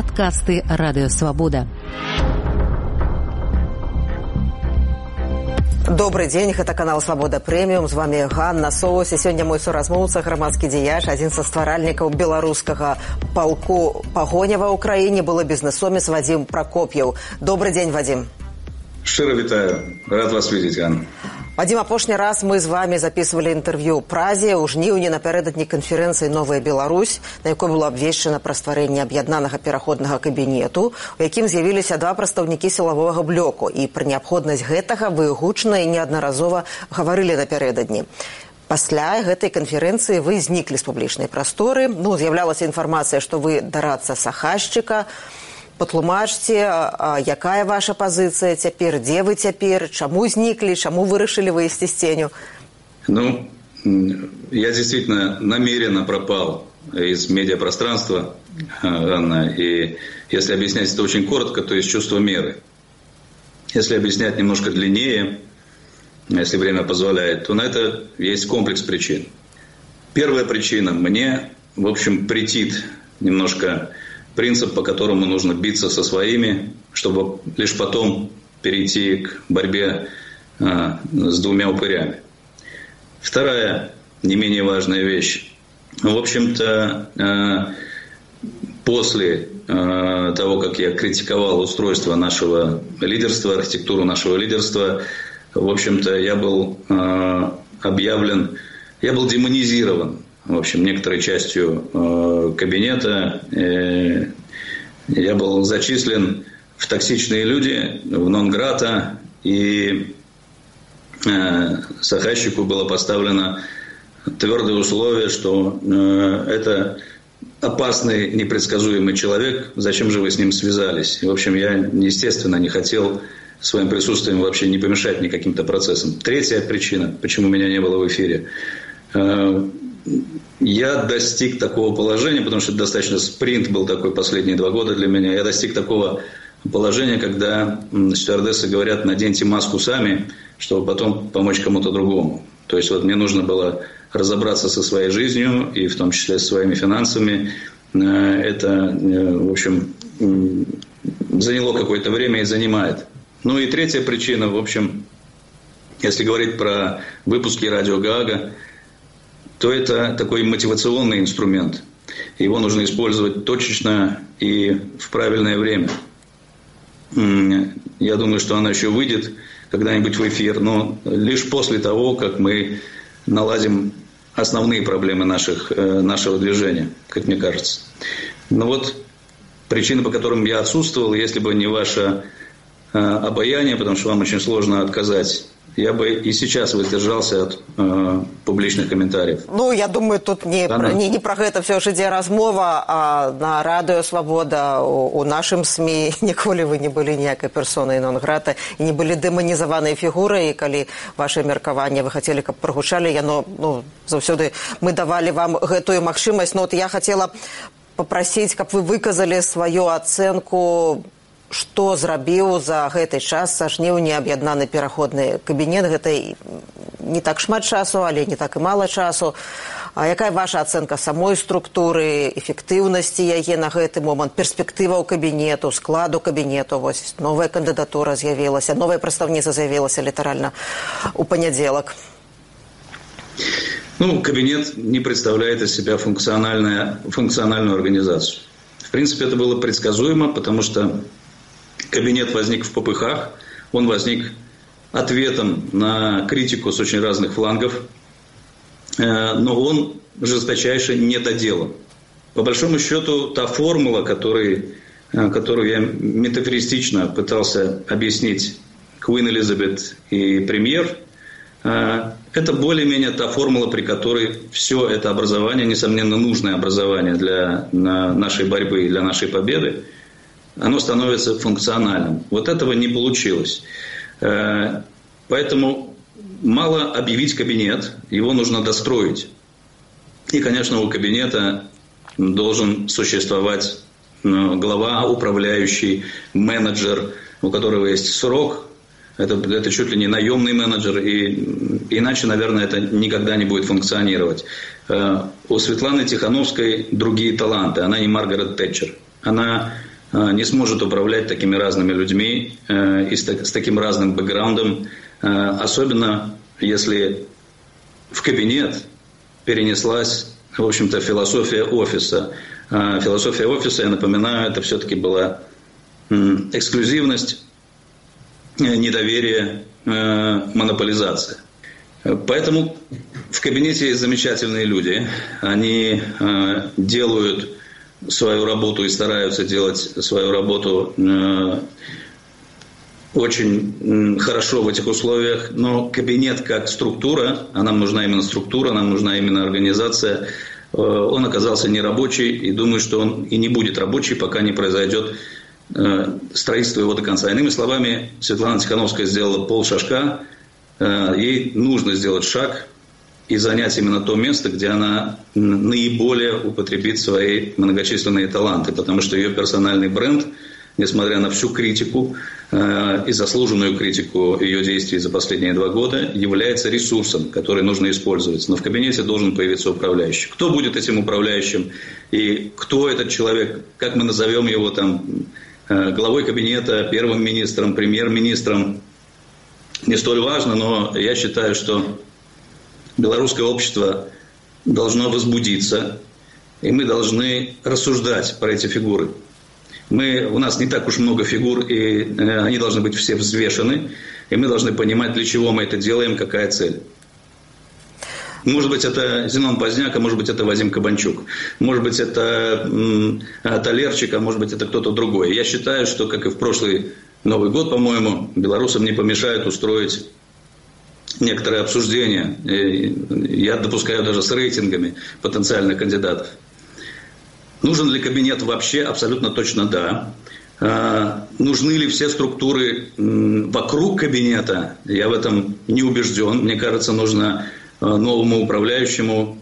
Подкасты «Радио Свобода». Добрый день, это канал «Свобода Премиум». З вами Ганна Соус. І сёння мой суразмоўца, грамадскі дзеяч, адзін са стваральнікаў беларускага палку пагоня ва ўкраіне, былы бізнесомец Вадзім Пракоп'еў. Добрый день, Вадзім. Шчыра вітаю. Рад вас видеть, Ганна. Вадзім, апошні раз мы з вами записывали інтэрв'ю ў Празе ў жніўні напярэдадні канферэнцыі «Новая Беларусь», на якой было абвешчана пра стварэнне аб'яднанага пераходнага кабінету, у якім з'явіліся два прадстаўнікі сілавога блоку. І пра неабходнасць гэтага вы гучна і неаднаразова гаварылі напярэдадні. Пасля гэтай канферэнцыі вы зніклі з публічнай прасторы. З'яўлялася інфармацыя, што вы дарадца Сахашчыка. Патлумачце, якая ваша пазіцыя цяпер, дзе вы цяпер, чаму зніклі, чаму вырашылі выйсці з ценю? Я действительно намеренно пропал из медиапространства, Анна, и если объяснять это очень коротко, то из чувства меры. Если объяснять немножко длиннее, если время позволяет, то на это есть комплекс причин. Первая причина. Мне, в общем, претит немножко принцип, по которому нужно биться со своими, чтобы лишь потом перейти к борьбе с двумя упырями. Вторая, не менее важная вещь. В общем-то, после того, как я критиковал устройство нашего лидерства, архитектуру нашего лидерства, в общем-то, я был объявлен, я был демонизирован. В общем, некоторой частью кабинета я был зачислен в токсичные люди, в нон-грата, и Сахашчику было поставлено твердое условие, что это опасный, непредсказуемый человек, зачем же вы с ним связались? В общем, я, естественно, не хотел своим присутствием вообще не помешать никаким-то процессам. Третья причина, почему меня не было в эфире. Я достиг такого положения, потому что достаточно спринт был такой последние 2 года для меня. Я достиг такого положения, когда стюардессы говорят: наденьте маску сами, чтобы потом помочь кому-то другому. То есть вот мне нужно было разобраться со своей жизнью, и в том числе со своими финансами. Это, в общем, заняло какое-то время и занимает. И третья причина, в общем, если говорить про выпуски радио Гаага, то это такой мотивационный инструмент. Его нужно использовать точечно и в правильное время. Я думаю, что она еще выйдет когда-нибудь в эфир, но лишь после того, как мы наладим основные проблемы нашего движения, как мне кажется. Причины, по которым я отсутствовал, если бы не ваше обаяние, потому что вам очень сложно отказать, я бы и сейчас воздержался от публічных каментарів. Я думаю, тут не про гэта все ж ідзе размова, а на радыё «Свабода» у нашым СМІ ніколі вы не былі ніякай персонай нон-грата і не былі дэманізаванай фігурай, і калі ваше меркаванне вы хацелі, каб прагучалі, яно, заўсёды мы давалі вам гэтую магчымасць. Я хацела папрасіць, каб вы выказалі сваю ацэнку, што зрабіў за гэты час са жніўня аб'яднаны пераходны кабінет. Гэта не так шмат часу, але не так і мала часу. А якая ваша ацэнка самой структуры, эфектыўнасці яе на гэты момант, перспектываў кабінету, складу кабінету? Вось новая кандыдатура з'явілася, новая прадстаўніца з'явілася літаральна у панядзелак. Кабинет не представляет из себя функциональную организацию. В принципе, это было предсказуемо, потому что кабинет возник в попыхах, он возник ответом на критику с очень разных флангов, но он жесточайше недоделан. По большому счету, та формула, которую я метафористично пытался объяснить Куин Элизабет и премьер, это более-менее та формула, при которой все это образование, несомненно, нужное образование для нашей борьбы и для нашей победы, оно становится функциональным. Вот этого не получилось. Поэтому мало объявить кабинет, его нужно достроить. И, конечно, у кабинета должен существовать глава, управляющий, менеджер, у которого есть срок. Это чуть ли не наемный менеджер, и иначе, наверное, это никогда не будет функционировать. У Светланы Тихановской другие таланты. Она не Маргарет Тэтчер. Она не сможет управлять такими разными людьми и с таким разным бэкграундом, особенно если в кабинет перенеслась, в общем-то, философия офиса. Философия офиса, я напоминаю, это все-таки была эксклюзивность, недоверие, монополизация. Поэтому в кабинете есть замечательные люди. Они делают свою работу и стараются делать свою работу очень хорошо в этих условиях. Но кабинет как структура, а нам нужна именно структура, нам нужна именно организация, он оказался нерабочий, и думаю, что он и не будет рабочий, пока не произойдет строительство его до конца. Иными словами, Светлана Тихановская сделала полшажка, ей нужно сделать шаг и занять именно то место, где она наиболее употребит свои многочисленные таланты, потому что ее персональный бренд, несмотря на всю критику и заслуженную критику ее действий за последние 2 года, является ресурсом, который нужно использовать. Но в кабинете должен появиться управляющий. Кто будет этим управляющим и кто этот человек, как мы назовем его там, главой кабинета, первым министром, премьер-министром, не столь важно, но я считаю, что белорусское общество должно возбудиться, и мы должны рассуждать про эти фигуры. У нас не так уж много фигур, и они должны быть все взвешены, и мы должны понимать, для чего мы это делаем, какая цель. Может быть, это Зенон Позняк, а может быть, это Вадим Кабанчук. Может быть, это Талерчик, а может быть, это кто-то другой. Я считаю, что, как и в прошлый Новый год, по-моему, белорусам не помешает устроить некоторые обсуждения. Я допускаю даже с рейтингами потенциальных кандидатов. Нужен ли кабинет вообще? Абсолютно точно да. Нужны ли все структуры вокруг кабинета? Я в этом не убежден. Мне кажется, нужно новому управляющему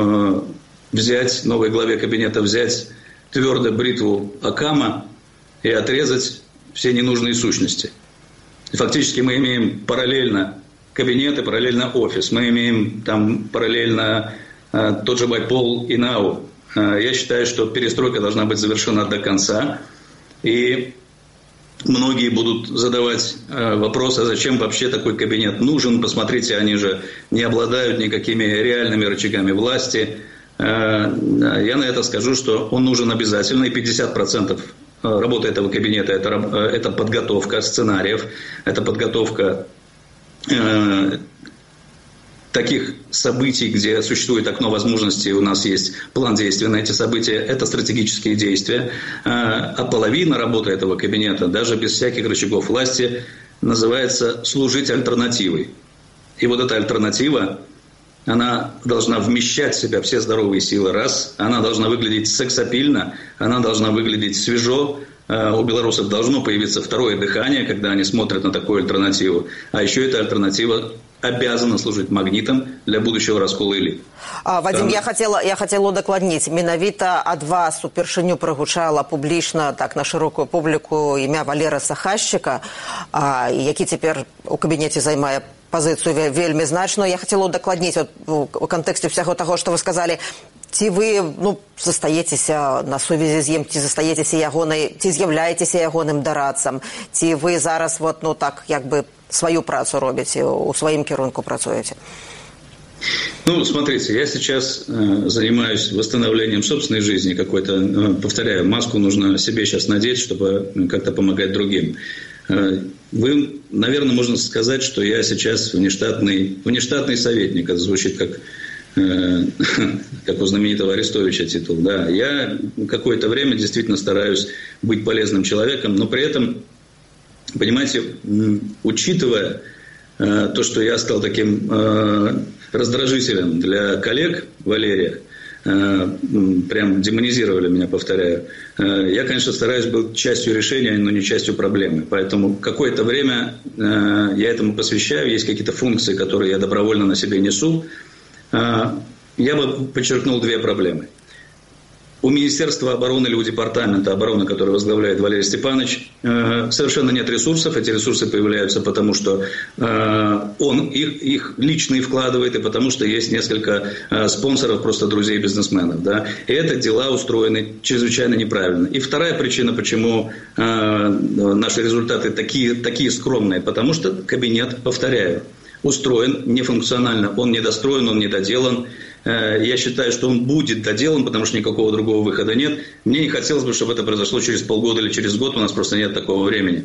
новой главе кабинета взять твердо бритву Окама и отрезать все ненужные сущности. Фактически мы имеем параллельно кабинет и параллельно офис. Мы имеем там параллельно тот же Байпол и НАУ. Я считаю, что перестройка должна быть завершена до конца. И многие будут задавать вопрос, а зачем вообще такой кабинет нужен? Посмотрите, они же не обладают никакими реальными рычагами власти. Я на это скажу, что он нужен обязательно, и 50% работы этого кабинета – это подготовка сценариев, это подготовка таких событий, где существует окно возможностей, у нас есть план действия на эти события, это стратегические действия. А половина работы этого кабинета, даже без всяких рычагов власти, называется «служить альтернативой». И вот эта альтернатива, она должна вмещать в себя все здоровые силы, раз, она должна выглядеть сексапильно, она должна выглядеть свежо, у белорусов должно появиться второе дыхание, когда они смотрят на такую альтернативу, а еще эта альтернатива обязана служить магнітам для будущего раскола элит. Вадим, я хотела удакладніць. Менавіта ад вас упершыню прагучала публічна так на шырокую публіку імя Валера Сахашчыка, які цяпер у кабінеце займае пазіцыю вельмі значную. Я хотела удакладніць у кантэксце ўсяго таго, што вы сказалі, ці вы застаецеся на сувязі з ім, ці застаецеся ягонай, ці з'яўляецеся ягоным дарадцам, ці вы зараз так як бы свою працу робите, у своим кірунку працуете? Смотрите, я сейчас занимаюсь восстановлением собственной жизни какой-то. Повторяю, маску нужно себе сейчас надеть, чтобы как-то помогать другим. Вы, наверное, можно сказать, что я сейчас внештатный советник. Это звучит как у знаменитого Арестовича титул. Да, я какое-то время действительно стараюсь быть полезным человеком, но при этом, понимаете, учитывая то, что я стал таким раздражителем для коллег Валерия, прям демонизировали меня, повторяю, я, конечно, стараюсь быть частью решения, но не частью проблемы. Поэтому какое-то время я этому посвящаю, есть какие-то функции, которые я добровольно на себе несу. Я бы подчеркнул 2 проблемы. У Министерства обороны или у Департамента обороны, который возглавляет Валерий Степанович, совершенно нет ресурсов. Эти ресурсы появляются потому, что он их личные вкладывает, и потому что есть несколько спонсоров, просто друзей бизнесменов. Да? И это дела устроены чрезвычайно неправильно. И вторая причина, почему наши результаты такие скромные, потому что кабинет, повторяю, устроен нефункционально, он недостроен, он недоделан. Я считаю, что он будет доделан, потому что никакого другого выхода нет. Мне не хотелось бы, чтобы это произошло через полгода или через год, у нас просто нет такого времени.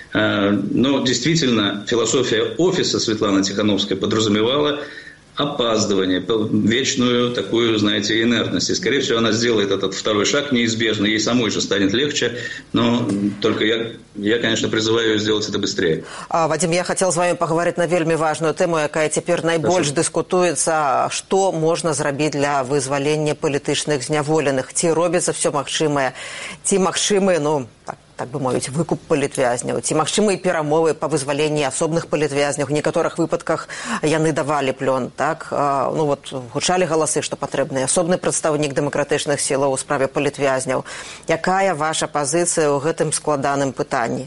Но действительно, философия офиса Светланы Тихановской подразумевала опаздывание, вечную такую, знаете, инертность. И, скорее всего, она сделает этот второй шаг неизбежно. Ей самой же станет легче, но только я, конечно, призываю ее сделать это быстрее. Вадим, я хотел с вами поговорить на вельмі важную тему, якая теперь найбольш дискутуецца, што можна зрабіць для вызвалення палітычных зняволеных. Ці робіцца все магчымае, ці магчымы, так бы мовіць, выкуп палітвязняў, ці магчымыя перамовы па вызваленні асобных палітвязняў. У некаторых выпадках яны давалі плён, так? Гучалі галасы, што патрэбны асобны прадстаўнік дэмакратычных сілаў у справе палітвязняў. Якая ваша пазіцыя ў гэтым складаным пытанні?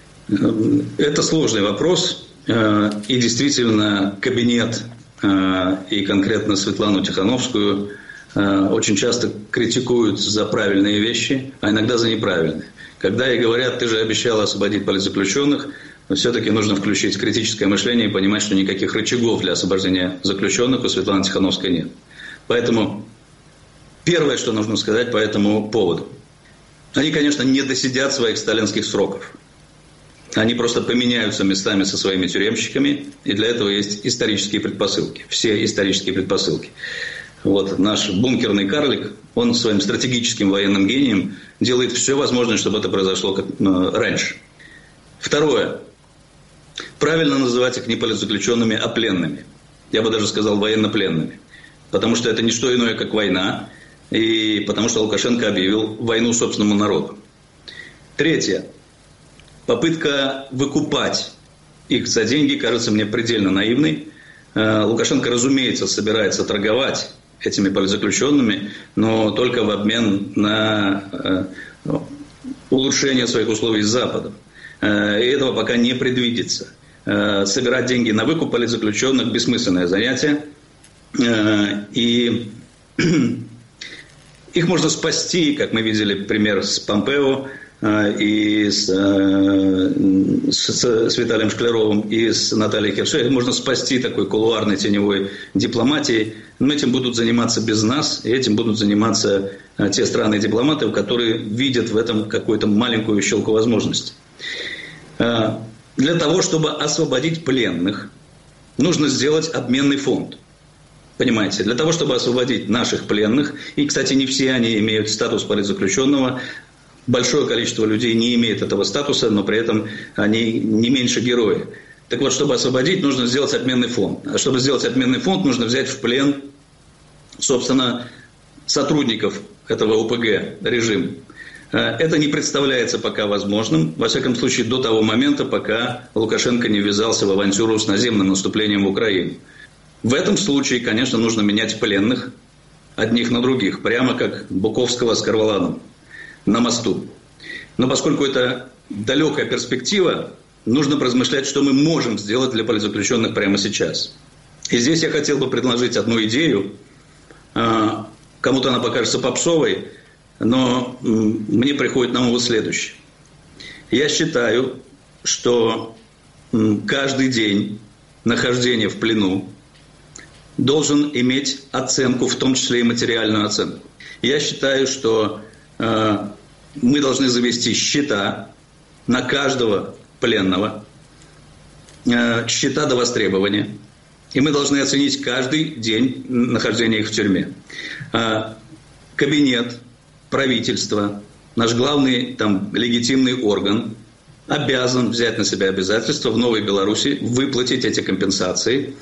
Это сложный вопрос, и действительно кабинет и конкретно Светлану Тихановскую очень часто критикуют за правильные вещи, а иногда за неправильные. Когда ей говорят, ты же обещала освободить политзаключенных, но все-таки нужно включить критическое мышление и понимать, что никаких рычагов для освобождения заключенных у Светланы Тихановской нет. Поэтому первое, что нужно сказать по этому поводу. Они, конечно, не досидят своих сталинских сроков. Они просто поменяются местами со своими тюремщиками, и для этого есть исторические предпосылки. Все исторические предпосылки. Вот наш бункерный карлик, он своим стратегическим военным гением делает все возможное, чтобы это произошло раньше. Второе. Правильно называть их не политзаключенными, а пленными. Я бы даже сказал военнопленными. Потому что это не что иное, как война. И потому что Лукашенко объявил войну собственному народу. Третье. Попытка выкупать их за деньги кажется мне предельно наивной. Лукашенко, разумеется, собирается торговать этими политзаключенными, но только в обмен на улучшение своих условий с Западом. И этого пока не предвидится. Собирать деньги на выкуп политзаключенных – бессмысленное занятие. И их можно спасти, как мы видели пример с Помпео, и с Виталием Шкляровым, и с Натальей Кершей. Можно спасти такой кулуарной теневой дипломатией. Но этим будут заниматься без нас, и этим будут заниматься те страны и дипломаты, которые видят в этом какую-то маленькую щелку возможности. Для того, чтобы освободить пленных, нужно сделать обменный фонд. Понимаете, для того, чтобы освободить наших пленных, и, кстати, не все они имеют статус политзаключенного, большое количество людей не имеет этого статуса, но при этом они не меньше герои. Так вот, чтобы освободить, нужно сделать обменный фонд. А чтобы сделать обменный фонд, нужно взять в плен, собственно, сотрудников этого ОПГ режима. Это не представляется пока возможным, во всяком случае, до того момента, пока Лукашенко не ввязался в авантюру с наземным наступлением в Украину. В этом случае, конечно, нужно менять пленных одних на других, прямо как Буковского с Карваланом на мосту. Но поскольку это далекая перспектива, нужно поразмышлять, что мы можем сделать для политзаключенных прямо сейчас. И здесь я хотел бы предложить одну идею. Кому-то она покажется попсовой, но мне приходит на ум вот следующее. Я считаю, что каждый день нахождения в плену должен иметь оценку, в том числе и материальную оценку. Я считаю, что мы должны завести счета на каждого пленного, счета до востребования, и мы должны оценить каждый день нахождения их в тюрьме. Кабинет, правительство, наш главный легитимный орган обязан взять на себя обязательство в Новой Беларуси выплатить эти компенсации.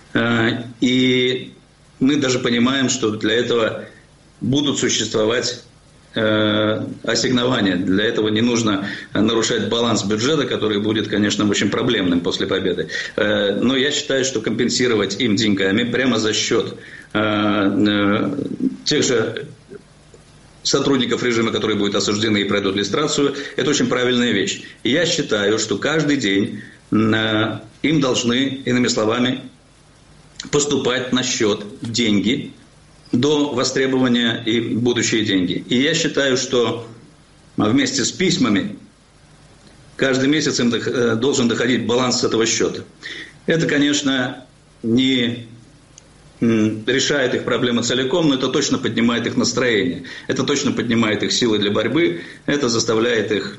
И мы даже понимаем, что для этого будут существовать ассигнования. Для этого не нужно нарушать баланс бюджета, который будет, конечно, очень проблемным после победы. Но я считаю, что компенсировать им деньгами прямо за счет тех же сотрудников режима, которые будут осуждены и пройдут люстрацию, это очень правильная вещь. И я считаю, что каждый день им должны, иными словами, поступать на счет деньги до востребования и будущие деньги. И я считаю, что вместе с письмами каждый месяц им должен доходить баланс с этого счета. Это, конечно, не решает их проблемы целиком, но это точно поднимает их настроение, это точно поднимает их силы для борьбы, это заставляет их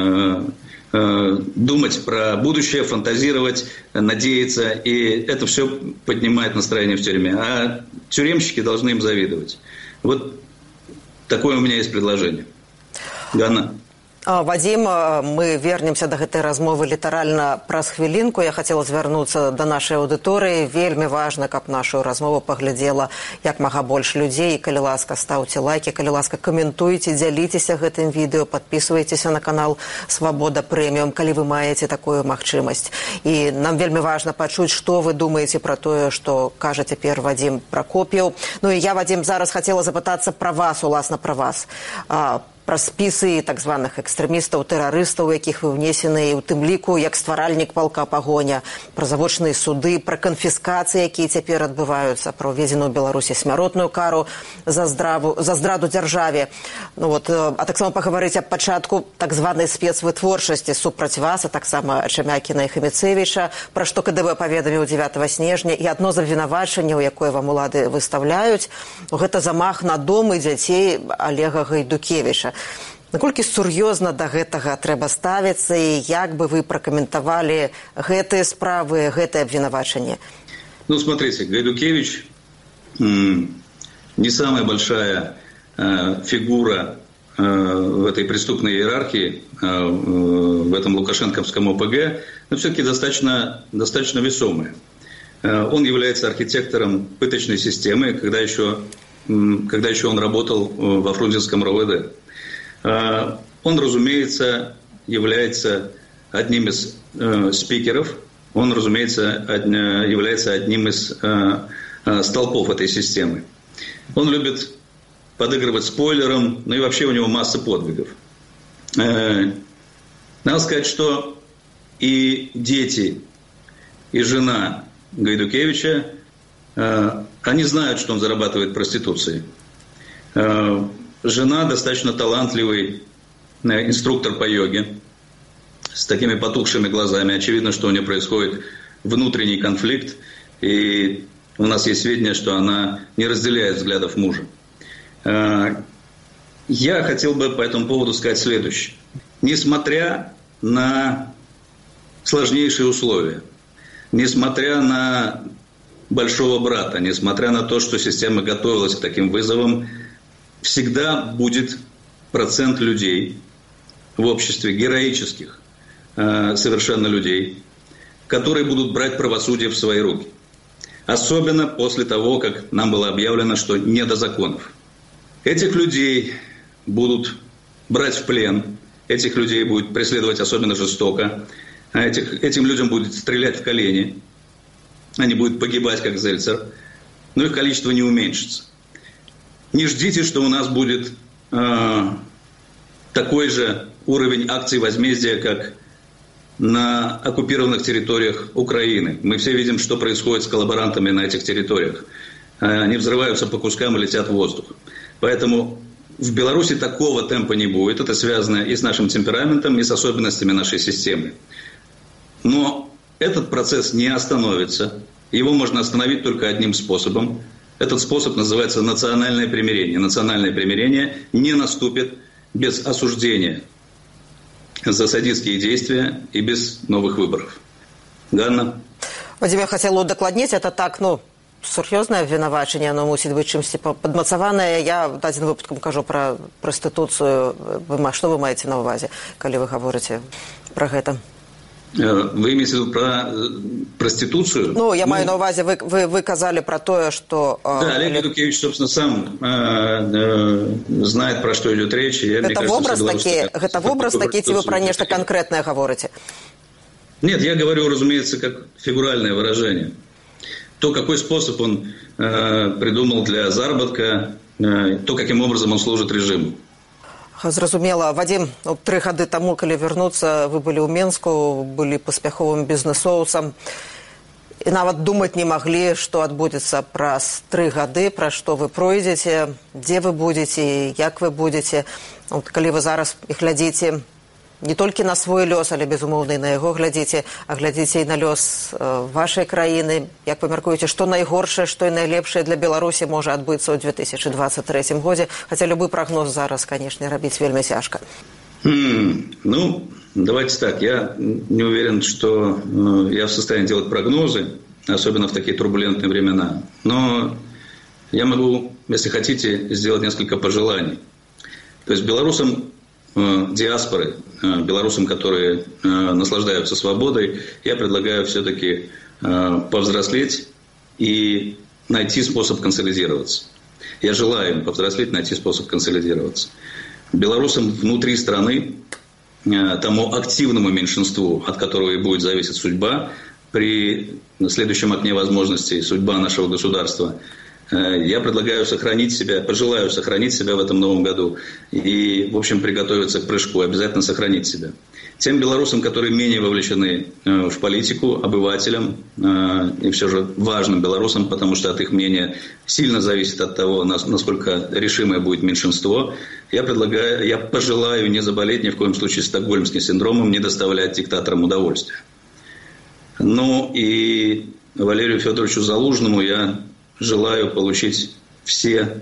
думать про будущее, фантазировать, надеяться, и это все поднимает настроение в тюрьме. А тюремщики должны им завидовать. Вот такое у меня есть предложение. Ганна. Вадим, мы вернемся до гэтай размовы літаральна праз хвілінку. Я хацела звярнуцца да нашай аўдыторыі. Вельмі важна, каб нашу размову паглядзела як мага больш людзей. Калі ласка, стаўце лайки, калі ласка, каментуйце, дзяліцеся гэтым відэо, падпісвайцеся на канал Свабода Прэміум, калі вы маеце такую магчымасць. І нам вельмі важна пачуць, што вы думаеце пра тое, што кажа цяпер Вадим Прокоп'еў. Ну і я, Вадим, зараз хацела запытацца пра вас, уласна пра вас. Пра спісы так званых экстрэмістаў, тэрарыстаў, якіх вы внесены, у тым ліку як стваральнік палка Пагоня, пра завочныя суды, пра канфіскацыі, якія цяпер адбываюцца, пра ўведзеную ў Беларусі смяротную кару за здраду дзяржаве. Ну, вот, а таксама пагаварыць аб пачатку так званай спецвытворчасці супраць вас, а таксама Шамякіна і Хаміцэвіча, пра што КДБ паведаміў 9 снежня, і адно з абвінавачанняў, якое вам улады выстаўляюць, гэта замах на дом і дзяцей Олега Гайдукевіча. Наколькі сур'ёзна да гэтага трэба ставіцца і як бы вы пракаментавалі гэтыя справы, гэтае абвінавачанне? Ну, смотрите, Гайдукевич не самая большая фигура в этой преступной иерархии, в этом лукашенковском ОПГ, но все-таки достаточно весомая. Он является архитектором пыточной системы, когда еще он работал во Фрунзенском РОВД. Он, разумеется, является одним из спикеров, он, разумеется, является одним из столпов этой системы. Он любит подыгрывать спойлером, ну и вообще у него масса подвигов. Надо сказать, что и дети, и жена Гайдукевича, они знают, что он зарабатывает проституцией. Жена достаточно талантливый инструктор по йоге, с такими потухшими глазами. Очевидно, что у нее происходит внутренний конфликт, и у нас есть сведения, что она не разделяет взглядов мужа. Я хотел бы по этому поводу сказать следующее. Несмотря на сложнейшие условия, несмотря на большого брата, несмотря на то, что система готовилась к таким вызовам, всегда будет процент людей в обществе, героических совершенно людей, которые будут брать правосудие в свои руки. Особенно после того, как нам было объявлено, что не до законов. Этих людей будут брать в плен, этих людей будут преследовать особенно жестоко, этим людям будет стрелять в колени, они будут погибать, как Зельцер, но их количество не уменьшится. Не ждите, что у нас будет такой же уровень акций возмездия, как на оккупированных территориях Украины. Мы все видим, что происходит с коллаборантами на этих территориях. Они взрываются по кускам и летят в воздух. Поэтому в Беларуси такого темпа не будет. Это связано и с нашим темпераментом, и с особенностями нашей системы. Но этот процесс не остановится. Его можно остановить только одним способом. Этот способ называется национальное примирение. Национальное примирение не наступит без осуждения за садистские действия и без новых выборов. Ганна? Вадим, я хотела удакладніць, это так, сур'ёзнае абвінавачанне, оно мусіць быць чымсьці падмацаванае. Я дадзеным выпадкам кажу пра прастытуцыю. Што вы маеце на ўвазе, калі вы гаворыце пра гэта? Вы имеете в виду про проституцию? Я маю на увазе, вы казали про то, что... Да, Олег Гайдукевич, собственно, сам знает, про что идет речь. Это образ такие, ці вы про нечто конкретное говорите? Нет, я говорю, разумеется, как фигуральное выражение. То, какой способ он придумал для заработка, то, каким образом он служит режиму. Зразумела. Вадим, 3 гады таму, калі вярнуцца, вы былі ў Менску, былі паспяховым бізнэсоўцам. І нават думаць не маглі, што адбудзецца праз 3 гады, пра што вы пройдзеце, дзе вы будзеце, як вы будзеце. Калі вы зараз глядзіце не толькі на свой лёс, але, безумоўна, і на яго глядзіце, а глядзіце і на лёс вашай краіны. Як вы мяркуеце, што найгоршае, што і найлепшае для Беларусі можа адбыцца ў 2023 годзе? Хаця любы прагноз зараз, канешне, рабіць вельмі цяжка. Ну, давайте так. Я не уверен, что я в состоянии делать прогнозы, особенно в такие турбулентные времена. Но я могу, если хотите, сделать несколько пожеланий. То есть белорусам диаспоры, белорусам, которые наслаждаются свободой, я предлагаю все-таки повзрослеть и найти способ консолидироваться. Я желаю им повзрослеть, найти способ консолидироваться. Белорусам внутри страны, тому активному меньшинству, от которого и будет зависеть судьба, при следующем окне возможностей, судьба нашего государства, я предлагаю сохранить себя, пожелаю сохранить себя в этом новом году и, в общем, приготовиться к прыжку, обязательно сохранить себя. Тем белорусам, которые менее вовлечены в политику, обывателям и все же важным белорусам, потому что от их мнения сильно зависит от того, насколько решимое будет меньшинство, я пожелаю не заболеть ни в коем случае стокгольмским синдромом, не доставлять диктаторам удовольствия. Ну и Валерию Федоровичу Залужному я желаю получить все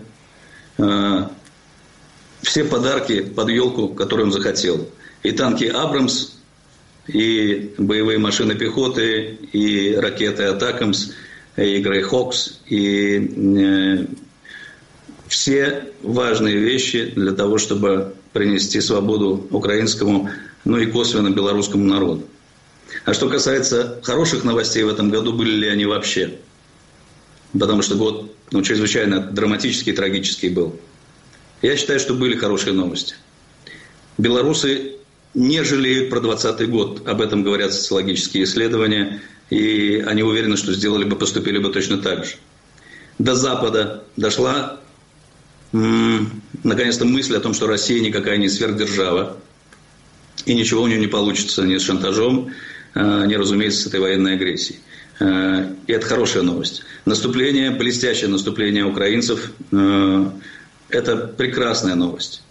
подарки под елку, которые он захотел. И танки «Абрамс», и боевые машины пехоты, и ракеты «Атакамс», и «Грейхокс», и все важные вещи для того, чтобы принести свободу украинскому, ну и косвенно белорусскому народу. А что касается хороших новостей в этом году, были ли они вообще? Потому что год чрезвычайно драматический и трагический был. Я считаю, что были хорошие новости. Белорусы не жалеют про 2020 год. Об этом говорят социологические исследования. И они уверены, что поступили бы точно так же. До Запада дошла, наконец-то, мысль о том, что Россия никакая не сверхдержава. И ничего у нее не получится ни с шантажом, ни, разумеется, с этой военной агрессией. И это хорошая новость. Блестящее наступление украинцев – это прекрасная новость.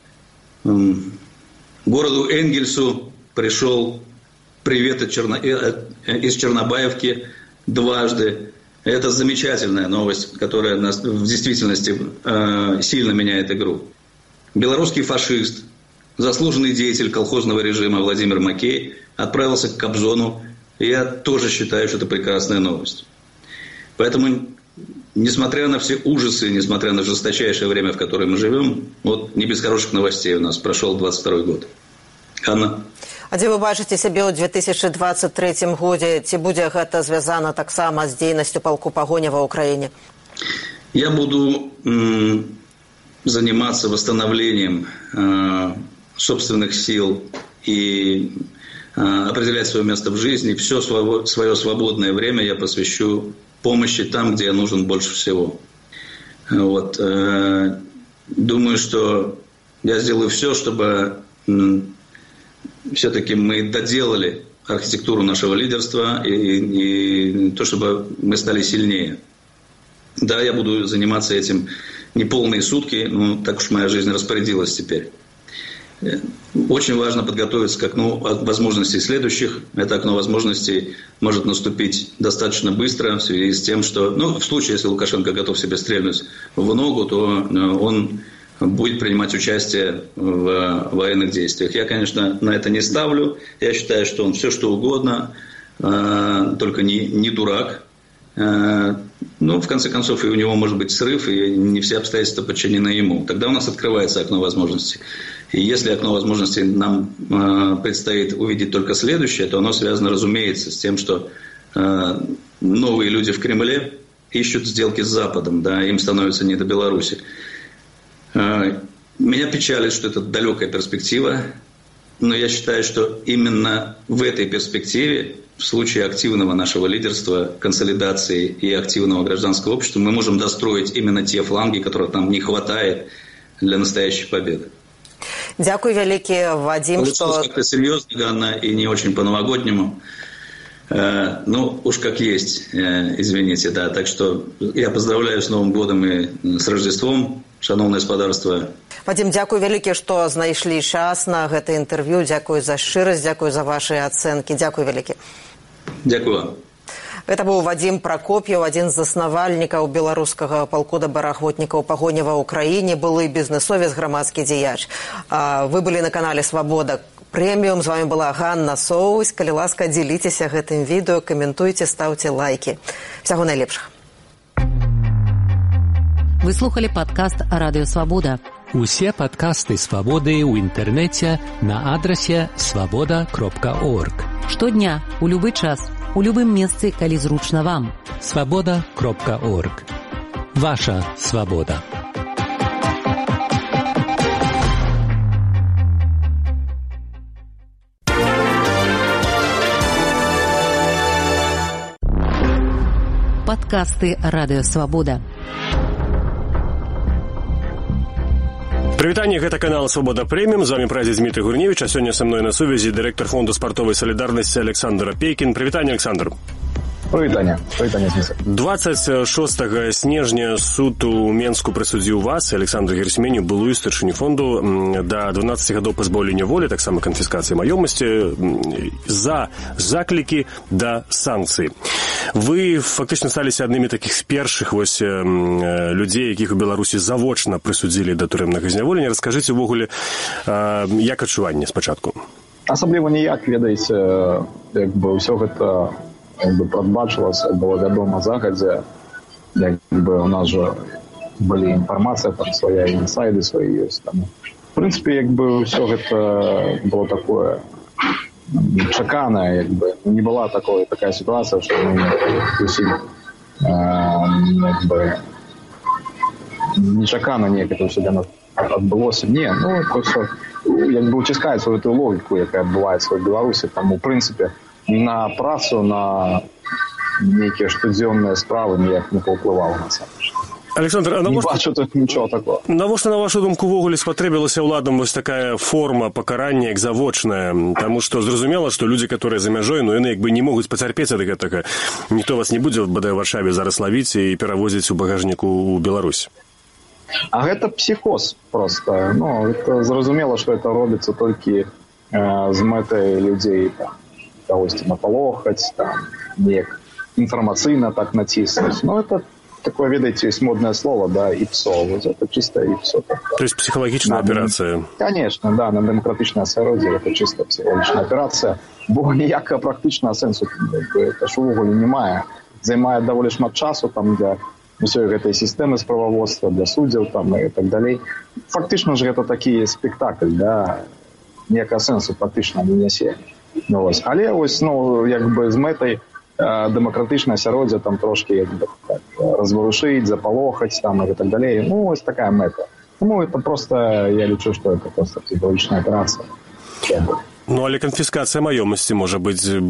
Городу Энгельсу пришел привет из Чернобаевки дважды. Это замечательная новость, которая в действительности сильно меняет игру. Белорусский фашист, заслуженный деятель колхозного режима Владимир Макей отправился к Кобзону. И я тоже считаю, что это прекрасная новость. Поэтому, несмотря на все ужасы, несмотря на жесточайшее время, в котором мы живем, вот не без хороших новостей у нас прошел 22 год. Анна? А дзе вы бачыце сябе ў 2023 годзе? Ці будзе гэта звязана таксама з дзейнасцю палку Пагоня ва Украине? Я буду заниматься восстановлением собственных сил и определять свое место в жизни. Все свое свободное время я посвящу помощи там, где я нужен больше всего. Вот. Думаю, что я сделаю все, чтобы все-таки мы доделали архитектуру нашего лидерства и то, чтобы мы стали сильнее. Да, я буду заниматься этим не полные сутки, но так уж моя жизнь распорядилась теперь. Очень важно подготовиться к окну возможностей следующих. Это окно возможностей может наступить достаточно быстро в связи с тем, что, в случае, если Лукашенко готов себе стрельнуть в ногу, то он будет принимать участие в военных действиях. Я, конечно, на это не ставлю. Я считаю, что он все что угодно, только не дурак. В конце концов, и у него может быть срыв, и не все обстоятельства подчинены ему. Тогда у нас открывается окно возможностей. И если окно возможностей нам предстоит увидеть только следующее, то оно связано, разумеется, с тем, что новые люди в Кремле ищут сделки с Западом, да, им становится не до Беларуси. Меня печалит, что это далекая перспектива, но я считаю, что именно в этой перспективе в случае активного нашего лидерства, консолидации и активного гражданского общества мы можем достроить именно те фланги, которых нам не хватает для настоящей победы. Дякую вялікі, Вадим, что... как-то серьезно, Ганна, и не очень по-новогоднему. Ну, уж как есть, извините, да. Так что я поздравляю с Новым годом и с Рождеством, шановное господарство. Вадим, дякую вялікі, што знайшлі час на гэта інтэрв'ю. Дякую за шчырасць, дякую за ваши ацэнкі. Дякую вялікі. Дякую вам. Гэта быў Вадим Прокоп'еў, адзін з заснавальнікаў беларускага палку добраахвотнікаў пагонява ў краіне, былы бізнесовец, грамадскі дзеяч. Вы былі на канале «Свабода Прэміум». З вами была Ганна Соусь. Калі ласка, дзеліцеся гэтым відэо, каментуйце, стаўце лайкі. Всяго найлепшага. Вы слухали падкаст «Радыё Свабода». Усе падкасты «Свабоды» ў інтэрнэце на адрасе свабода.орг. Штодня, у любы час, у любым месцы, калі зручна вам. свабода.орг. Ваша свабода. Падкасты «Радыё Свабода». Прывітанне, гэта канал «Свабода Прэміум». З вами прадзед Дмітрый Гурневіч, а сёння са мной на сувязі дырэктар фонду спартовай салідарнасці Александр Апейкін. Прывітанне, Александр. Прывітанне, Зміса. 26 снежня суд у Менску прысудзіў вас, Александра Герсменю, былую старшыню фонду, да 12 гадоў пазбаўлення волі, таксама канфіскацыі маёмасці, за заклікі да санкцый. Вы фактычна сталіся аднымі такіх з першых людзей, якіх у Беларусі завочна прысудзілі да турэмнага зняволення. Раскажыце ўвогуле, як адчуванне спачатку? Асабліва ніяк, ведаеце, ўсё гэта прадбачылася, было вядома загадзя, у нас жа былі інфармацыя, там свая інсайды свае ёсць. В прынцыпе, ўсё гэта было такое чаканае, не была такая сітуацыя, што усім нечакана неяк это ўсё для нас адбылося. Не, это ўсё уціскаецца ў гэтую логіку, якая адбываецца ў Беларусі. Таму, у прынцыпе, на працу, на нейкія штодзённыя справы ніяк не паўплывала на сам. Александр, а не бачу тут нічого такого. Навошта, на вашу думку, увогуле спатрэбілася ўладам вось такая форма пакарання, як завочная? Таму што зразумела, што людзі, которые за мяжой, яны не могуць пацярпець ад гэтага. Ніхто вас не будзе, бадай, у Варшаве зараз лавіць і перавозіць у багажніку ў Беларусь. А гэта псіхоз проста. Это зразумела, што это робіцца толькі з мэтай людзей кагосьці напалохаць, неяк інфармацыйна так націснуць. Это такое, ведаеце, есть модное слово, да, ИПСО. Вот это чисто ИПСО. То есть психологичная операция? Конечно, да, на демократичное асяроддзе это чисто психологичная операция. Бо ніякага практычнага сэнсу это ж увогуле не мае. Займае даволі шмат часу там для ўсёй гэтай сістэмы справаводства, для суддзяў там і так далей. Фактычна ж гэта такі спектакль, да, ніякага сэнсу практычна не нясе. Але з мэтай демократичное асяроддзе там трошки разворушить, заполохать там и так далее. Вот такая мета. Это просто, я лічу, что это просто психологичная операция. Але конфискация маёмасці можа быць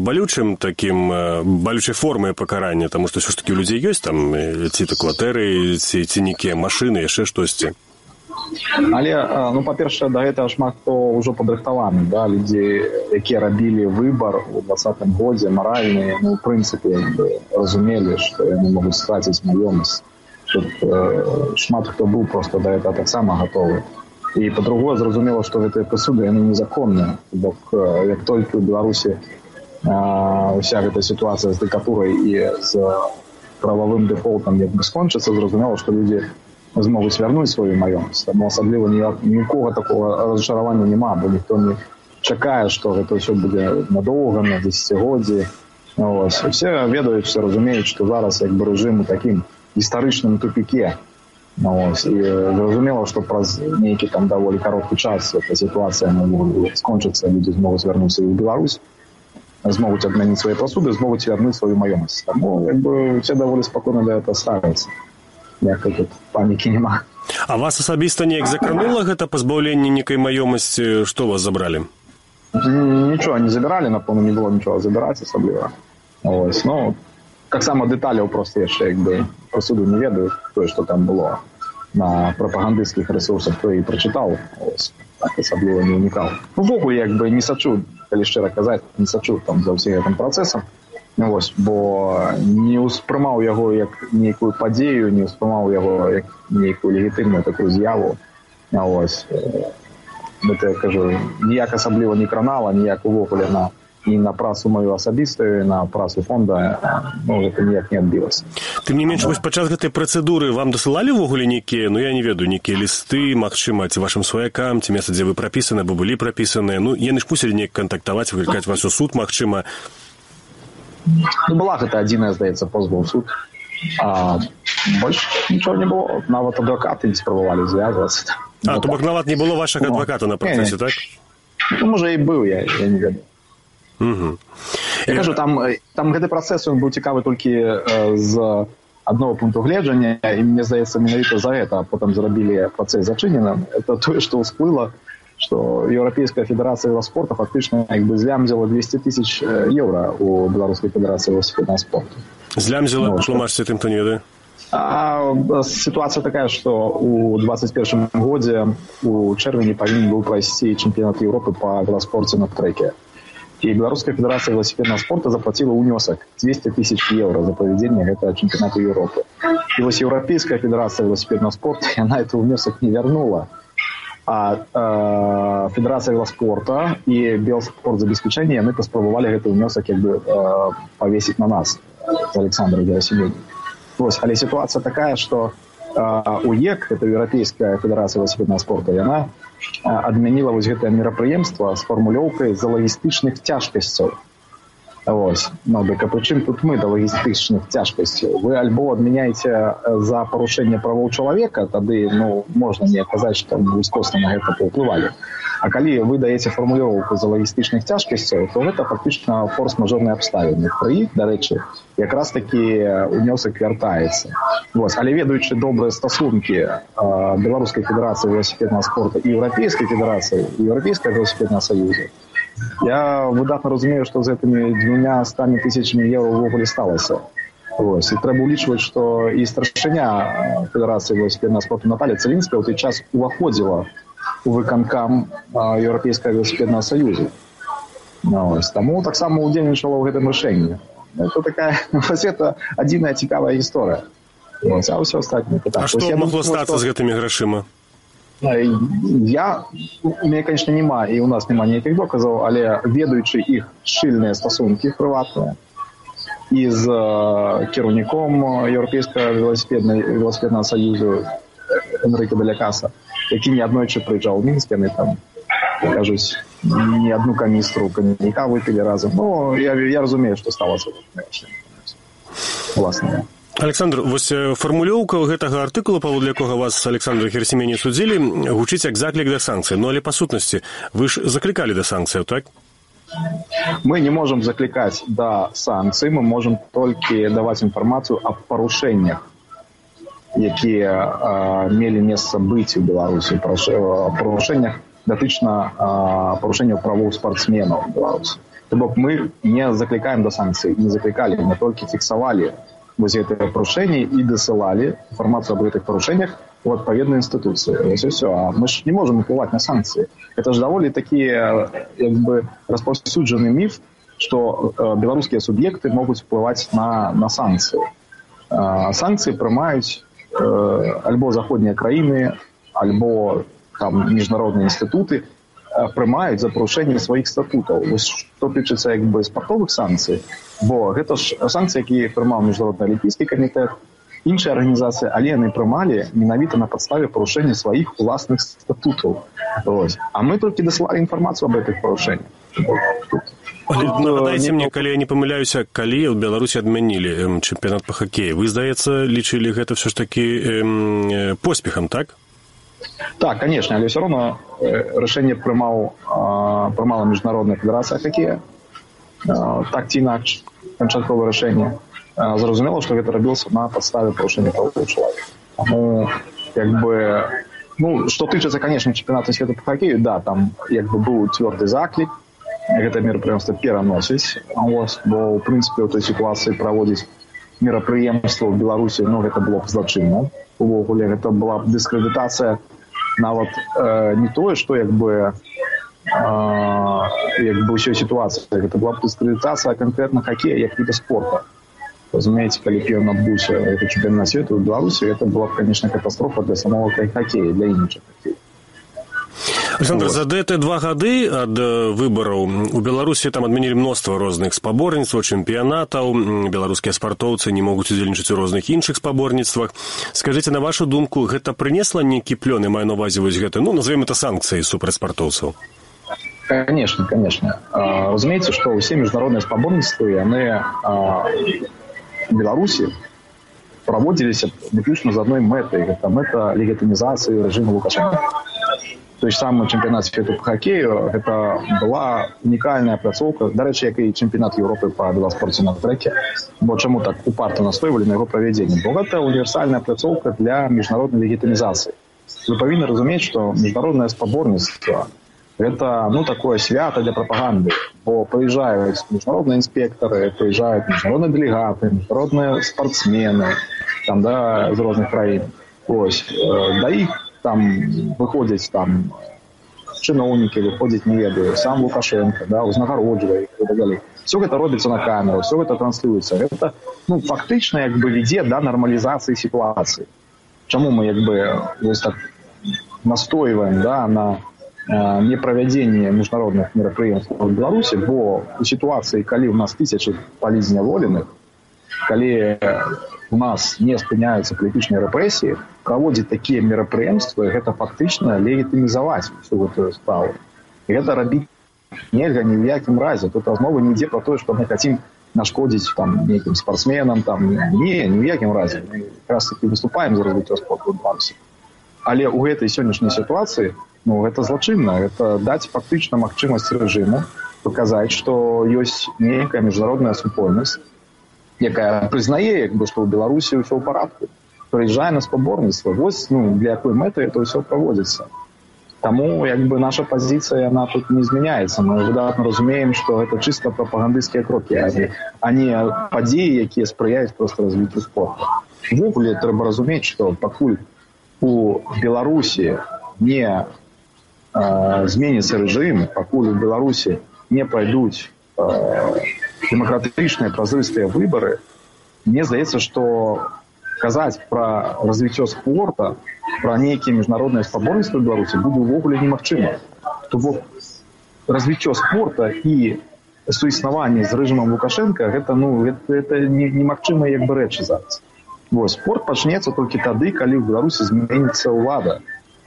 балючай формай пакарання, тому што ўсё ж таки у людзей ёсць там ці-то кватэры, ці нейкія машыны, яшчэ штосьці. Але, па-першае, да гэтага шмат хто ўжо падрыхтаваны, да, людзі, якія рабілі выбар у 2020 годзе, маральны, у прынцыпе, разумелі, што яны могуць страціць маёмасць. Тут шмат хто быў проста да гэтага таксама гатовы. І, па-другое, зразумела, што гэтыя прысуды, яны незаконныя. Бо, як толькі ў Беларусі уся гэта сітуацыя з дыкатурай і з прававым дэфолтам скончыцца, зразумела, што людзі змогуць вярнуць сваю маёмасць. Таму асабліва нікога такого разчаравання няма, бо ніхто не чакае, што гэта ўсё будзе надоўга, на дзесяцігоддзі. Усе ведаюць, все разумеюць, што зараз рэжым у такім гістарычным тупіке. І зразумела, што праз нейкі там даволі кароткі час эта сітуацыя скончыцца, людзі змогуць вярнуцца ў Беларусь, змогуць адмяніць свае прасуды, змогуць вярнуць сваю маёмасць. Таму усе даволі спакойна да гэта ставяцца. Някак тут панікі няма. А вас асабіста неяк закранула гэта пазбаўленне нейкай маёмасці? Што вас забралі? Нічого не забирали, напевно, не було нічого забирати особливо. Ось, ну, так само деталів просто я ще, якби, про суду не ведаю, то, що там було на пропагандистських ресурсах, то і прочитав, ось, так особливо не уникав. Ну, вогу, якби, не сочу, коли щиро казати, не сочу там за всім цим процесом, ось, бо не усприймав його як ніяку подію, не усприймав його як ніяку легітимну таку з'яву, ось. Це я кажу, ніяк особливо не кранала, ніяк увогуле ні на працу мою асабісту, на працу фонду, ну, це ніяк не адбілося. Тым не менш, вось падчас гэтай працэдуры вам дасылалі ўвогуле нейкія, ну я не ведаю, нейкія лісты, магчыма, ці вашым сваякам, ці месца, дзе вы прапісаны, або былі прапісаныя, ну, яны ж мусілі неяк кантактаваць, выклікаць вас у суд, магчыма. Ну, была гэта адзіная, здаецца, позва ў суд. А больш нічого не было. Нават адвакаты не спрабавалі звязвацца. То бок нават не было вашага адваката на працэсе, так? Ну, можа, і быў, я не ведаю. Угу. Я кажу, там гэты працэс, ён быў цікавы толькі з адного пункту гледжання, і мне здаецца, менавіта за гэта потым зрабілі працэс зачыненым. Это тое, што ўсплыла, што Еўрапейская федэрацыя велоспорта фактычна як бы злямзіла 200 тысяч еўра у Беларускай федэрацыі велосипедного спорту. Злямзіла, тлумачце тым, хто не ведае. Ситуация такая, что у 2021 годзе у чэрвені павінен быў прайсці чэмпіянат Европы по велоспорте на треке. И Белорусская федерация велосипедного спорта заплатила унесок 200 тысяч евро за проведение этого чемпионата Европы. И вот Европейская федерация велосипедного спорта, она этот унесок не вернула. А Федерация велоспорта и Белспортзабеспечение, они поспробовали этот унесок как бы повесить на нас, Александра Герасименко. Але ситуация такая, что УЕК, это Европейская федерация велосипедного спорта, и она адмяніла вось гэтае мерапрыемства з фармулёўкай за лагістычных цяжкасцяў. Вось. Ну, дык а прычым тут мы да лагістычных цяжкасцяў? Вы альбо адмяняеце за парушэнне правоў чалавека, тады, ну, можна не казаць, што вузкосна на гэта паўплывалі. А калі вы даеце фармулёўку за лагістычных цяжкасцяў, то гэта фактычна форс-мажорныя абставіны. Пры іх, дарэчы, якраз такі унёсак вяртаецца. Вось. Але ведаючы добрыя стасункі Беларускай федэрацыі велосипедного спорта і Еўрапейскай федэрацыі, і Еўрапейскага велосипедного союза, я выдатна разумею, што з гэтымі 200 тысячамі еўра ўвогуле сталася. Вось. І трэба ўлічваць, што і старшыня Федэрацыі велосипедного спорту Наталья Целінская ў той час уваходзіла у выканкам Еўрапейскага велосипедного союза. Вось. Таму таксама ўдзельнічала ў гэтым рашэнні. Это такая, вось это адзіная цікавая гісторыя. Вось. А ўсё астатняе пытанне. А што магло стацца з гэтымі грашыма? У мяне, конечно, няма, і у нас няма ніякіх доказаў, але ведаючы іх шчыльныя стасункі прыватныя і з кіраўніком Еўрапейскага велосипедного союзу Энрика де ля Каса, які неаднойчы прыязджаў у Мінск, яны там, кажуць, не одну каністру коньяка выпілі разам. Ну, я разумею, што сталася. Власне. Александр, вось фармулёўка гэтага артыкула, паводле якога вас Александра Герасименко судзілі, гучыць як заклік да санкцый. Ну, але па сутнасці, вы ж заклікалі да санкцыяў, так? Мы не можем закликать до санкций, мы можем только давать информацию о парушениях, якія мелі месца быць у Беларусі, парушениях датычна парушэнняў правоў спортсменаў у Беларусі. То бок мы не закликаем до санкций, не закликали, мы только фиксовали вось гэтыя парушэнні і дасылалі інфармацыю об гэтых парушэннях у адпаведныя інстытуцыі. Вось і ўсё. А мы ж не можем уплываць на санкцыі. Это ж даволі такі як бы распаўсюджаны міф, што беларускія суб'екты могуць уплываць на санкцыі. Санкцыі прымаюць альбо заходнія краіны, альбо там міжнародныя інстытуты прымаюць за парушэнне сваіх статутаў. Вось што тычыцца як бы спартовых санкцый, бо гэта ж санкцыі, якія прымаў міжнародны алімпійскі камітэт, іншыя арганізацыі, але яны прымалі менавіта на падставе парушэння сваіх уласных статутаў. А мы толькі дасылалі інфармацыю об гэтых парушэннях. Нагадайце мне, калі я не памыляюся, калі ў Беларусі адмянілі чэмпіянат па хакеі, вы, здаецца, лічылі гэта ўсё ж такі поспехам, так? Так, конечно, але все равно решение прымала Міжнародная федэрацыя хакея. Так ці інакш, канчатковае рашэнне. Зразумела, што гэта рабілася на падставе парушэння правоў чалавека. Таму, як бы, ну, што тычыцца, конечно, чэмпіянату свету па хакею, да, там як бы быў цвёрды заклік гэта мерапрыемства пераносіць, бо ў прынцыпе ў той сітуацыі праводзіць мерапрыемства ў Беларусі, гэта было б злачынна. Увогуле гэта была б дыскрэдытацыя нават не тое, што як бы ўсёй сітуацыі. Гэта была б дыскрэдытацыя канкрэтна хакея як віда спорта. Разумееце, калі б ён адбыўся гэты чэмпіянат свету ў Беларусі, гэта была б, конечно, катастрофа для самого хакея, для іншых хакея. Александр, за гэтыя 2 гады ад выбараў у Беларусі там адмянілі мноства розных спаборніцтваў, чэмпіянатаў, беларускія спартоўцы не могуць удзельнічаць у розных іншых спаборніцтвах. Скажыце, на вашу думку, гэта прынесла нейкі плён, і маю на ўвазе вось гэта, назовем это санкцыі супраць спартоўцаў? Конечно. Разумеется, что все международные спаборніцтвы, яны в Беларуси проводились выключно з одной мэтай. Это мэта легітимизации режима Лукашенко. Той же самый чемпионат свету по хоккею, это была уникальная пляцоўка, до речі, як і чемпионат Европы по велоспорте на треке. Бо чому так упарто настойвали на его проведении? Бо это универсальная пляцоўка для международной легитимизации. Вы повинны разуметь, что международное спаборніцтво это, такое свято для пропаганды. Бо приезжают международные инспекторы, приезжают международные делегаты, международные спортсмены, там, да, из разных краин. Ось, да их там выходят там чиновники, выходят, не ведаю, сам Лукашенко, да, узнагароджує и так далее. Все это робится на камеру, все это транслируется. Это, фактично, как бы, веде до нормализации ситуации. Чему мы, как бы, ось так настаиваем, да, на непроведение международных мероприятий в Беларуси, бо у ситуации, когда у нас тысячи полізняволеных, когда у нас не спыняются политические репрессии, проводить такие мероприятия, это фактично легитимизовать всю эту справу. И это робить нельзя ни в яким разе. Тут размова не идет про то, что мы хотим нашкодить там неким спортсменам, там, ни в яким разе. Мы как раз таки выступаем за развитие спорта в Беларуси. Але у этой сегодняшней ситуации, это злочинно, это дать фактично магчымасць рэжыму показать, что есть некая международная супольнасць, якая признае, як бы, что в Беларуси все в порядку. Приезжая на спаборніцтва, для якой мэты это все проводится. Тому, як бы, наша позиция, она тут не изменяется. Мы выдатно разумеем, что это чисто пропагандистские кроки, а не подеи, якія спрыяюць просто развитию спорта. Ввогуле трэба разумець, что пакуль у Беларуси не зменится режим, пакуль у Беларуси не пройдут демократичные, прозрыстые выборы, мне здаецца, что казаць про развитие спорта, про некие международные спаборніцтвы в Беларуси будет увогуле немагчыма. То бок развитие спорта и суіснаванне з рэжымам Лукашенко это немагчымая, як бы, рэчы зараз. Спорт пачнецца толькі тады, калі ў Беларусі зменіцца ўлада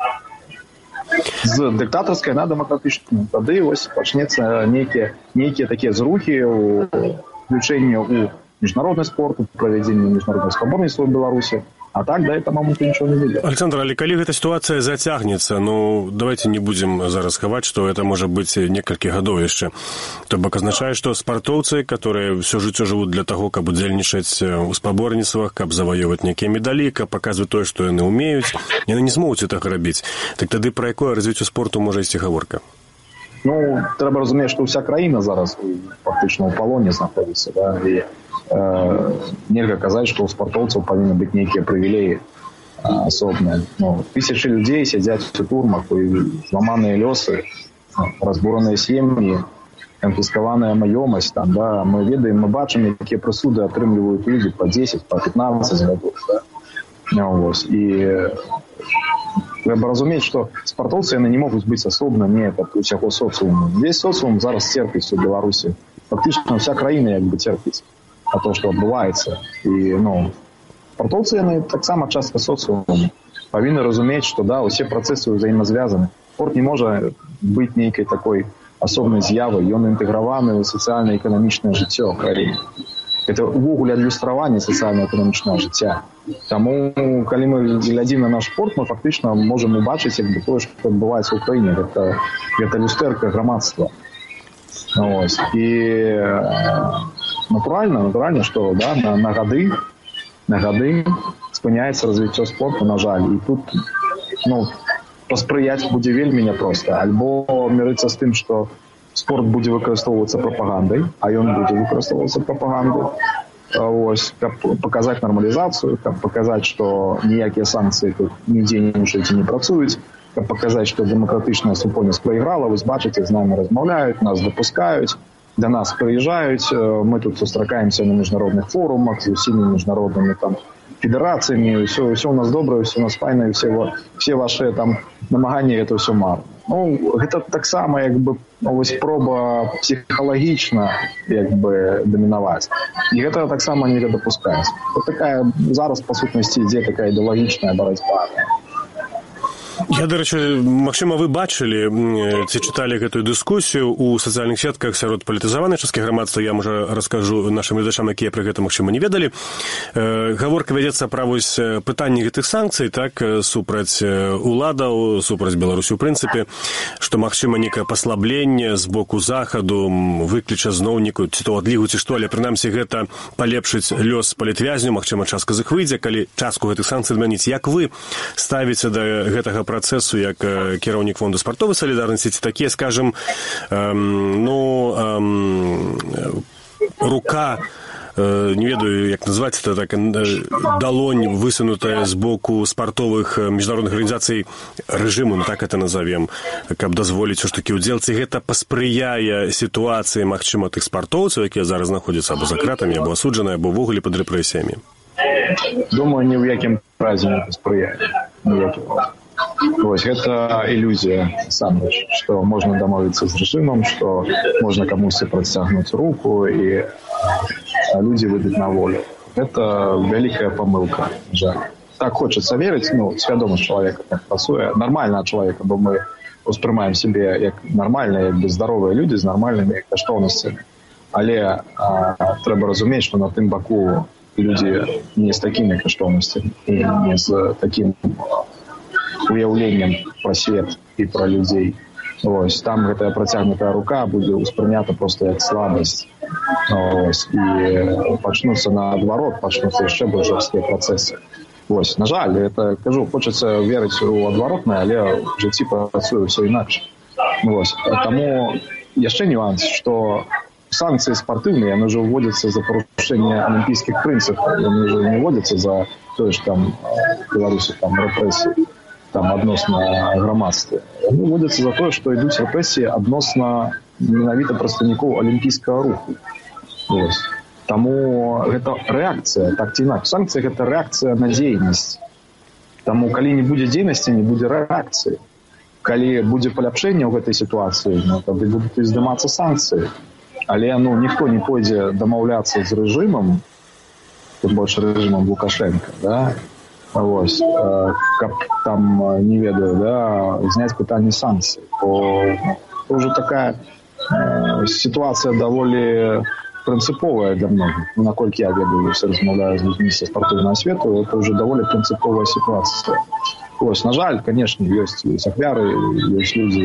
з дыктатарскай на дэмакратычную. Тады пачнецца нейкія такія зрухі ў включэнні ў міжнародны спорт, у правядзенні міжнародных спаборніцтваў в Беларусі. А так, да, это момент ничего не видел. Александр, але калі гэта ситуация затягнется, давайте не будем зараз хаваць, что это может быть некалькі гадоў яшчэ. То бок означае, что спартоўцы, которые все жыццё живут для того, каб удзельнічаць у спаборніцтвах, каб заваёваць некія медалі, каб паказваць тое, што яны ўмеюць, яны не змогуць гэтага рабіць. Так тады пра якое развіццё спорту можа ісці гаворка? Трэба разумець, што ўся краіна зараз фактычна ў палоне знаходзіцца, да, і нельга казаць, што ў спартоўцаў павінны быць нейкія прывілеі асобныя. Тысячы людзей сядзяць у турмах, зламаныя лёсы, разбураныя сем'і, канфіскаваная маёмасць. Да, мы ведаем, мы бачым, якія прысуды атрымліваюць людзі па 10, па 15 гадоў. Да. І трэба разумець, што спартоўцы яны не могуць быць асобна не ад усяго соцыуму. Весь соцыум зараз церпіць у Беларусі. Фактычна вся краіна як бы церпіць. А то, что отбывается. И, спортовцы, они так само часто социуму. Повинны разуметь, что, да, все процессы взаимосвязаны. Спорт не может быть некой такой особной з'явой. Он интегрованы в социально-экономичное жыццё краіны. Это увогуле адлюстраванне социально-экономичного жыцця. Тому, калі мы глядзім на наш спорт, мы фактично можем убачыць, як бы, тое, что отбывается в Украине. Это люстэрка грамадства. И натурально, что, да, на гады спыняется развитие спорта, на жаль. И тут, паспрыяць будзе вельмі няпроста. Альбо мірыцца з тым, што спорт будзе выкарыстоўвацца прапагандай, а ён будзе выкарыстоўвацца прапагандай. Ось, каб паказаць нармалізацыю, каб паказаць, што ніякія санкцыі тут нідзе не мушаць і не працуюць, каб паказаць, што дэмакратычная супольнасць прайграла, вы бачыце, з намі размаўляюць, нас дапускаюць, да нас прыязджаюць, мы тут сустракаемся на міжнародных форумах з усімі міжнароднымі там федэрацыямі, все у нас добра, все у нас файна, все ваши там намаганні, гэта ўсё марна. Ну, гэта таксама як бы ось проба псіхалагічна як бы дамінаваць. І гэта таксама не дапускаецца. Вот такая зараз па сутнасці ідзе такая ідэалагічная барацьба. Я, до речі, магчыма, вы бачылі ці чыталі гэтую дыскусію ў сацыяльных сетках сярод палітызаванай часткі грамадства. Я, можа, раскажу нашым гледачам, якія пра гэта, магчыма, не ведалі. Гаворка вядзецца пра вось пытанні гэтых санкцый, так, супраць уладаў, супраць Беларусі ў прынцыпе, што, магчыма, некае паслабленне з боку захаду, выкліча зноўніку, ці то адлігу, ці што, але, прынамсі, гэта палепшыць лёс палітвязню, магчыма, частка з іх выйдзе, калі частку гэтых санкцый адмяніць. Як вы ставіце да гэтага працэсу як кіраўнік фонду спартовай салідарнасці, ці такія, скажем, рука, не ведаю, як назваць это, так, далонь высунутая з боку спартовых міжнародных арганізацый рэжыму, ну так это назовем, каб дазволіць усё ж такі ўдзел, ці гэта паспрыяе сітуацыі, магчыма, тых спартоўцаў, якія зараз знаходзяцца або за кратамі, або асуджаныя, або ўвогуле пад рэпрэсіямі? Думаю, ні ў якім разе не паспрыяе. Вось, гэта ілюзія самрэч, што можна дамовіцца з рэжымам, што можна камусьці працягнуць руку і людзі выйдуць на волю. Гэта вялікая памылка, жаль. Так хочацца верыць, ну, свядомасць чалавека так працуе, нармальнага чалавека, бо мы успрымаем сябе як нармальныя, як бы здаровыя людзі з нармальнымі каштоўнасцямі. Але трэба разумець, што на тым баку людзі не з такімі каштоўнасцямі, не з такім уяўленнем пра свет і пра людзей. Ось, там гэтая працягнутая рука будзе ўспрынята проста як слабасць. Ось, і пачнуцца наадварот, пачнуцца яшчэ больш жорсткія працэсы. Ось, на жаль, это, кажу, хочацца верыць у адваротнае, але ў жыцці працуе ўсё інакш. Ось, таму яшчэ нюанс, што санкцыі спартыўныя, яны ўжо ўводзяцца за парушэнне алімпійскіх прынцыпаў, яны ўжо не ўводзяцца за тое ж там Беларусі там рэпрэсіі там адносна грамадства. Яны ўводзяцца за тое, што ідуць рэпрэсіі адносна менавіта прадстаўнікоў алімпійскага руху. Ось. Таму гэта рэакцыя, так ці інакш. Санкцыі гэта рэакцыя на дзейнасць. Таму калі не будзе дзейнасці, не будзе рэакцыі. Калі будзе паляпшэнне ў гэтай сітуацыі, ну, тады будуць здымацца санкцыі. Але ну, ніхто не пойдзе дамаўляцца з рэжымам, тым больш рэжымам Лукашенка, да? Ось, каб там, не ведаю, да, зняць пытанне санкцый. То ўжо такая сітуацыя даволі прынцыповая для многіх. Наколькі я ведаю, все размаўляю з людзьмі са спартыўнага свету, это ўжо даволі прынцыповая сітуацыя. Ось, на жаль, конечно, ёсць ахвяры, ёсць людзі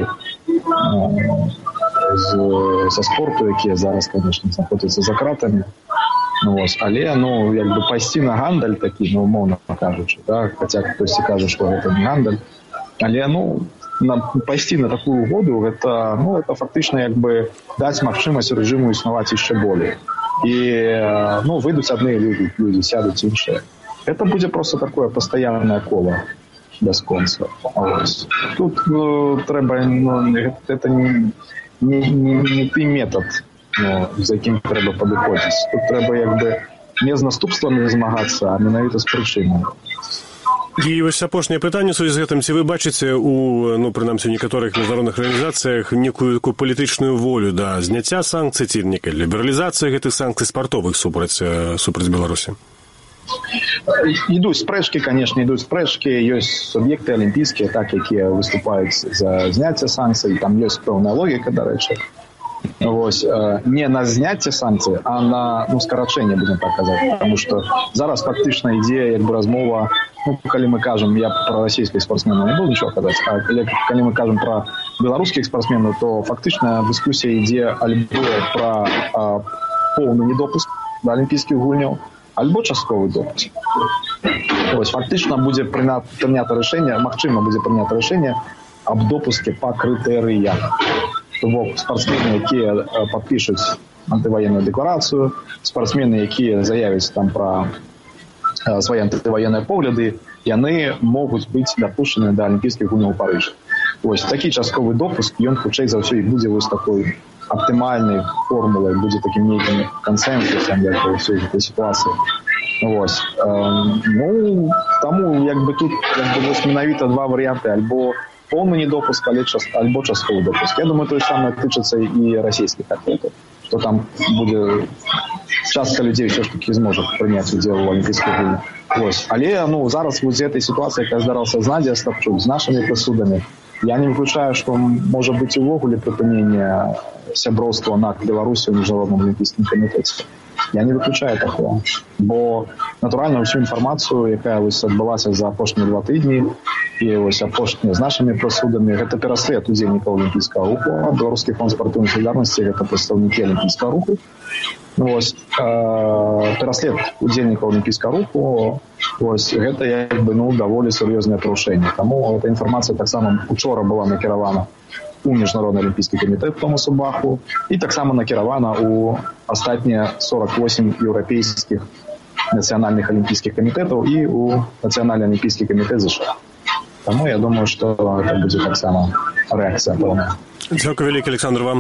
са спорту, якія зараз, конечно, знаходзяцца за кратамі. Ось, але, ну, як бы пайсці на гандаль такі, ну, умоўна кажучы, да, хаця хтосьці кажа, што гэта не гандаль, але, ну, пайсці на такую угоду, гэта, ну, это фактычна, як бы, даць магчымасць рэжыму існаваць яшчэ болей. І, ну, выйдуць адныя людзі, сядуць іншыя. Это будзе просто такое пастаяннае кола бясконца. Ось. Тут, ну, трэба, ну, гэта не той метод, ну, з якім трэба падыходзіць. Тут трэба, як бы, не з наступствамі змагацца, а менавіта з прычынамі. І вось апошняе пытанне сувязі з гэтым. Ці вы бачыце у, ну, прынамсі, у некаторых міжнародных арганізацыях некую палітычную волю да зняцця санкцый ці некай лібералізацыі гэтых санкцый спартовых супраць Беларусі? Ідуць спрэчкі, конечно, ідуць спрэчкі. Ёсць суб'екты алімпійскія, так, якія выступаюць за зняцце санкцый. Там ёсць пэўная логіка, дарэчы. Вось, не на зняцце санкцый, а на, ну, скарачэнне, будем так казаць. Потому что зараз фактычна ідзе, як бы, размова, ну, калі мы кажам, я про расійскіх спортсменаў не буду нічого казаць, а калі мы кажам про беларускіх спортсменаў, то фактычна дыскусія ідзе альбо про поўны недопуск да алімпійскіх гульняў, альбо частковы допуск. Вось, фактычна будзе прынята рашэнне, магчыма будзе прынята рашэнне аб допуске па крытэрыях. То бок спортсмены, якія падпішуць антываенную дэкларацыю, спортсмены, якія заявяць там пра свае антываенныя погляды, яны могуць быць дапушчаны да алімпійскіх гульняў у Парыжы. Вось такі частковы допуск, ён хутчэй за ўсё і будзе вось такой аптымальнай формулай, будзе такім нейкім кансенсусам для ўсёй гэтай сітуацыі. Вось. Ну, таму як бы тут вось менавіта два варыянты: альбо поўны недопуск, альбо частковы допуск. Я думаю, тое самае тычыцца і расійскіх атлетаў, што там будзе частка людзей ўсё ж такі зможа прыняць удзел у алімпійскіх гульнях. Вось. Але зараз вось гэтай сітуацыі, якая здаралася з Надзяй Астапчук, з нашымі прысудамі, я не выключаю, што можа быць увогуле прыпыненне сяброўства НАК Беларусі ў міжнародным алімпійскім камітэце. Я не выключаю такого, бо натуральна ўсю інфармацыю, якая вось адбылася за апошнія 2 тыдні і вось апошнія з нашымі прысудамі, гэта пераслед удзельнікаў алімпійскага руху. Беларускі фонд спартыўнай салідарнасці — гэта прадстаўнікі алімпійскага руху. Вось пераслед удзельнікаў алімпійскага руху, вось гэта як бы даволі сур'ёзнае парушэнне. Таму эта інфармацыя таксама учора была накіравана у міжнародны алімпійскі камітэт Томасу Баху і таксама накіравана у астатнія 48 еўрапейскіх нацыянальных алімпійскіх камітэтаў і у нацыянальны алімпійскі камітэт ЗША. Таму я думаю, што гэта будзе таксама рэакцыя пэўная. Дзякуй вялікі, Александр, вам.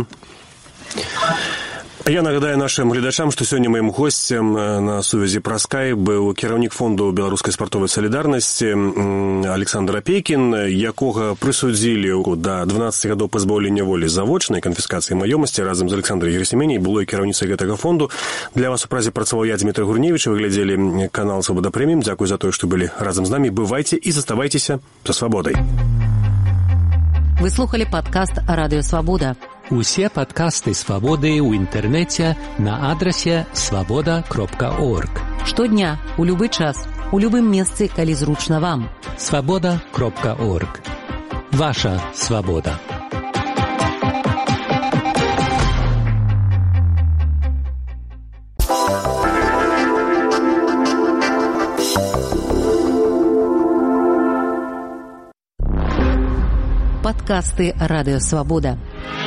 Я нагадаю нашим глядачам, што сёння маім госцем на сувязі праз скайп быў кіраўнік фонду беларускай спартовай салідарнасці Александр Апейкін, якога прысудзілі да 12 гадоў пазбаўлення волі завочнай канфіскацыі маёмасці. Разам з Александрай Герасіменяй было і кіраўніцай гэтага фонду. Для вас у празе працаваў я, Дмітрий Гурневіч. Вы глядзелі канал Свабода Прэміум. Дзякуй за тое, што былі разам з намі. Бывайце і заставайцеся за свабодай. Вы слухали падкаст Радыё Свабода. Усе падкасты «Свабоды» ў інтэрнэце на адрасе свабода.орг. Штодня, у любы час, у любым месцы, калі зручна вам. свабода.орг. Ваша свабода. Падкасты Радыё Свабода.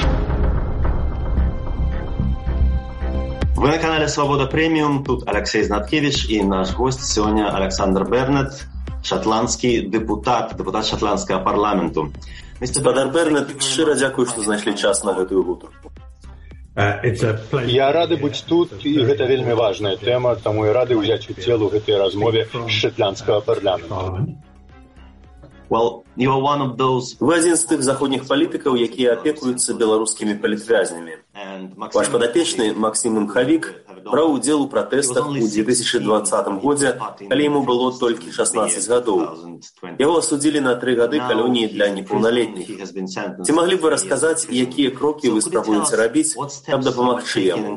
Вы на канале «Свобода Премиум». Тут Алексей Знаткевич и наш гость сегодня Александр Бернет, шотландский депутат шотландского парламенту. Господар Бернет, шчыра дзякую, што знайшлі час на гэтую гутарку. Я рады быць тут, і гэта вельмі важная тэма, таму я рады ўзяць удзел у гэтай размове з шотландскага парламента. Вы адзін з тых заходніх палітыкаў, якія апекуюцца беларускімі палітвязнямі. Ваш падапечны Максім Імхавік браў удзел у пратэстах у 2020 годзе, калі яму было толькі 16 гадоў. Яго асудзілі на 3 гады калоніі для непаўналетніх. Ці маглі б вы расказаць, якія крокі вы спрабуеце рабіць, каб дапамагчы яму?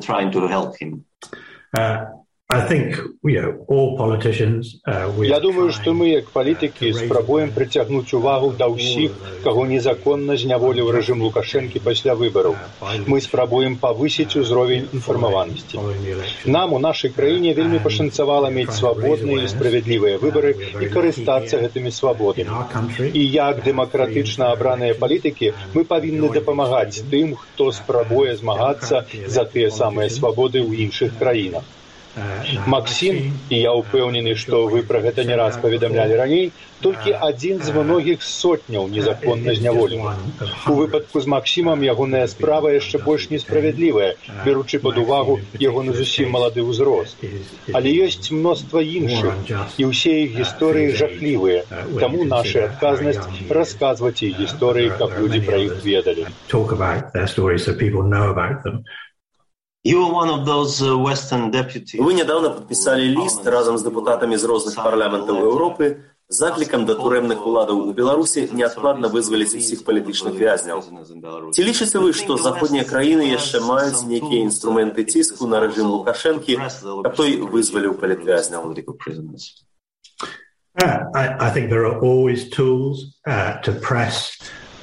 Я думаю, што мы, як палітыкі, спрабуем прыцягнуць увагу да ўсіх, каго незаконна зняволіў рэжым Лукашэнкі пасля выбараў. Мы спрабуем павысіць узровень інфармаванасці. Нам у нашай краіне вельмі пашанцавала мець свабодныя і справядлівыя выбары і карыстацца гэтымі свабодамі. І як дэмакратычна абраныя палітыкі, мы павінны дапамагаць тым, хто спрабуе змагацца за тыя самыя свабоды ў іншых краінах. Максім, і я ўпэўнены, што вы пра гэта не раз паведамлялі раней, толькі адзін з многіх сотняў незаконна зняволеных. У выпадку з Максімам ягоная справа яшчэ больш несправядлівая, беручы пад увагу ягоны зусім малады ўзрост. Але ёсць мноства іншых, і ўсе іх гісторыі жахлівыя, таму наша адказнасць расказваць іх гісторыі, каб людзі пра іх ведалі. Вы недавно подписали лист разом с депутатами из разных парламентов Европы с закликом до турэмных уладаў у Беларусі неадкладна вызваліць усіх палітычных вязняў. Ці лічыце вы, што заходнія краіны яшчэ маюць нейкія інструменты ціску на рэжым Лукашэнкі, каб той вызваліў палітвязняў?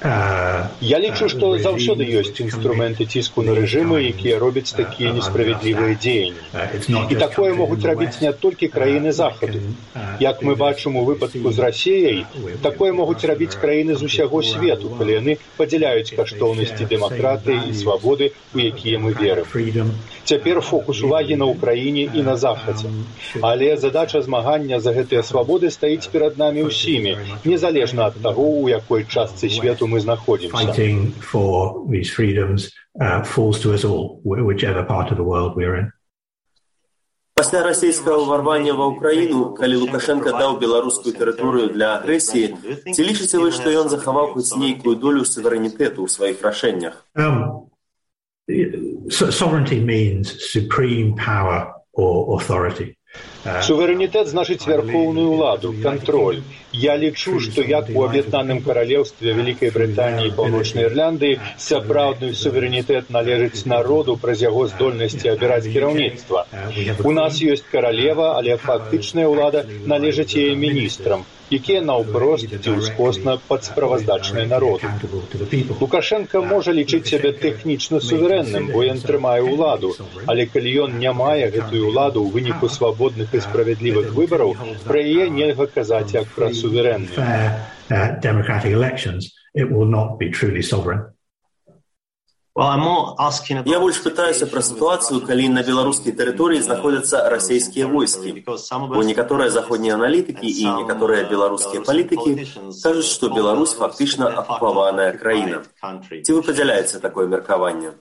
Я лічу, што заўсёды ёсць інструменты ціску на рэжымы, якія робяць такія несправядлівыя дзеянні. І такое могуць рабіць не толькі краіны Захаду. Як мы бачым у выпадку з Расіяй, такое могуць рабіць краіны з усяго свету, калі яны падзяляюць каштоўнасці дэмакратыі і свабоды, у якія мы верым. Цяпер фокус увагі на Ўкраіне і на Захадзе. Але задача змагання за гэтыя свабоды стаіць перад намі ўсімі, незалежна ад таго, у якой частцы свету мы знаходзімся. Пасля расійскага ўварвання ва ўкраіну, калі Лукашенка даў беларускую тэрыторыю для агрэсіі, ці лічыце вы, што ён захаваў хоць нейкую долю суверэнітэту ў сваіх рашэннях? Sovereignty means supreme power or authority. Суверэнітэт значыць вярхоўную ўладу, кантроль. Я лічу, што як у Аб'яднаным каралеўстве Вялікай Брытаніі і Паўночнай Ірландыі сапраўдны суверэнітэт належыць народу праз яго здольнасці абіраць кіраўніцтва. У нас ёсць каралева, але фактычная ўлада належыць яе міністрам, якія наўпрост ці ўскосна падсправаздачныя народу. Лукашенка можа лічыць сябе тэхнічна суверэнным, бо ён трымае ўладу, але калі ён не мае гэтую ўладу ў выніку свабодных і справядлівых выбараў, пра яе нельга казаць як пра суверэнную. Я больш пытаюся пра сітуацыю, калі на беларускай тэрыторыі знаходзяцца расійскія войскі. Бо некаторыя заходнія аналітыкі і некаторыя беларускія палітыкі кажуць, што Беларусь фактычна акупаваная краіна. Ці вы падзяляеце такое меркаванне?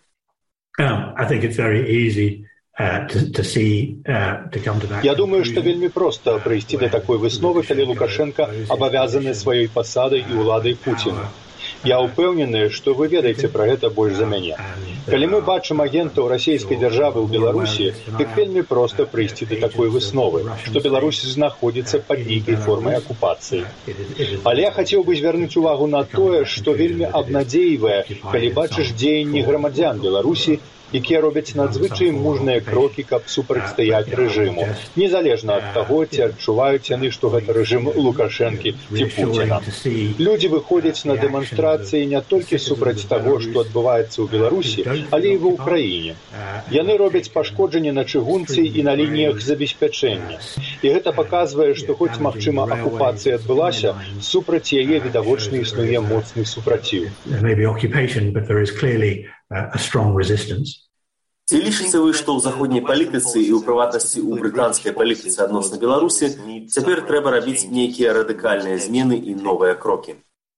Я думаю, што вельмі проста прыйсці да такой высновы, калі Лукашенка абавязаны сваёй пасадай і ўладай Пуціна. Я ўпэўнены, што вы ведаеце пра гэта больш за мяне. Калі мы бачым агентаў расійскай дзяржавы ў Беларусі, дык вельмі проста прыйсці да такой высновы, што Беларусь знаходзіцца пад нейкай формай акупацыі. Але я хацеў бы звярнуць увагу на тое, што вельмі абнадзейвае, калі бачыш дзеянні грамадзян Беларусі, якія робяць надзвычай мужныя крокі, каб супрацьстаяць рэжыму, незалежна ад таго, ці адчуваюць яны, што гэта рэжым Лукашэнкі ці Пуціна. Людзі выходзяць на дэманстрацыі не толькі супраць таго, што адбываецца ў Беларусі, але і ва ўкраіне. Яны робяць пашкоджанні на чыгунцы і на лініях забеспячэння. І гэта паказвае, што хоць, магчыма, акупацыя адбылася, супраць яе відавочна існуе моцны супраціў. Ці лічыце вы, што ў заходняй палітыцы і ў прыватнасці ў брытанскай палітыцы адносна Беларусі цяпер трэба рабіць нейкія радыкальныя змены і новыя крокі?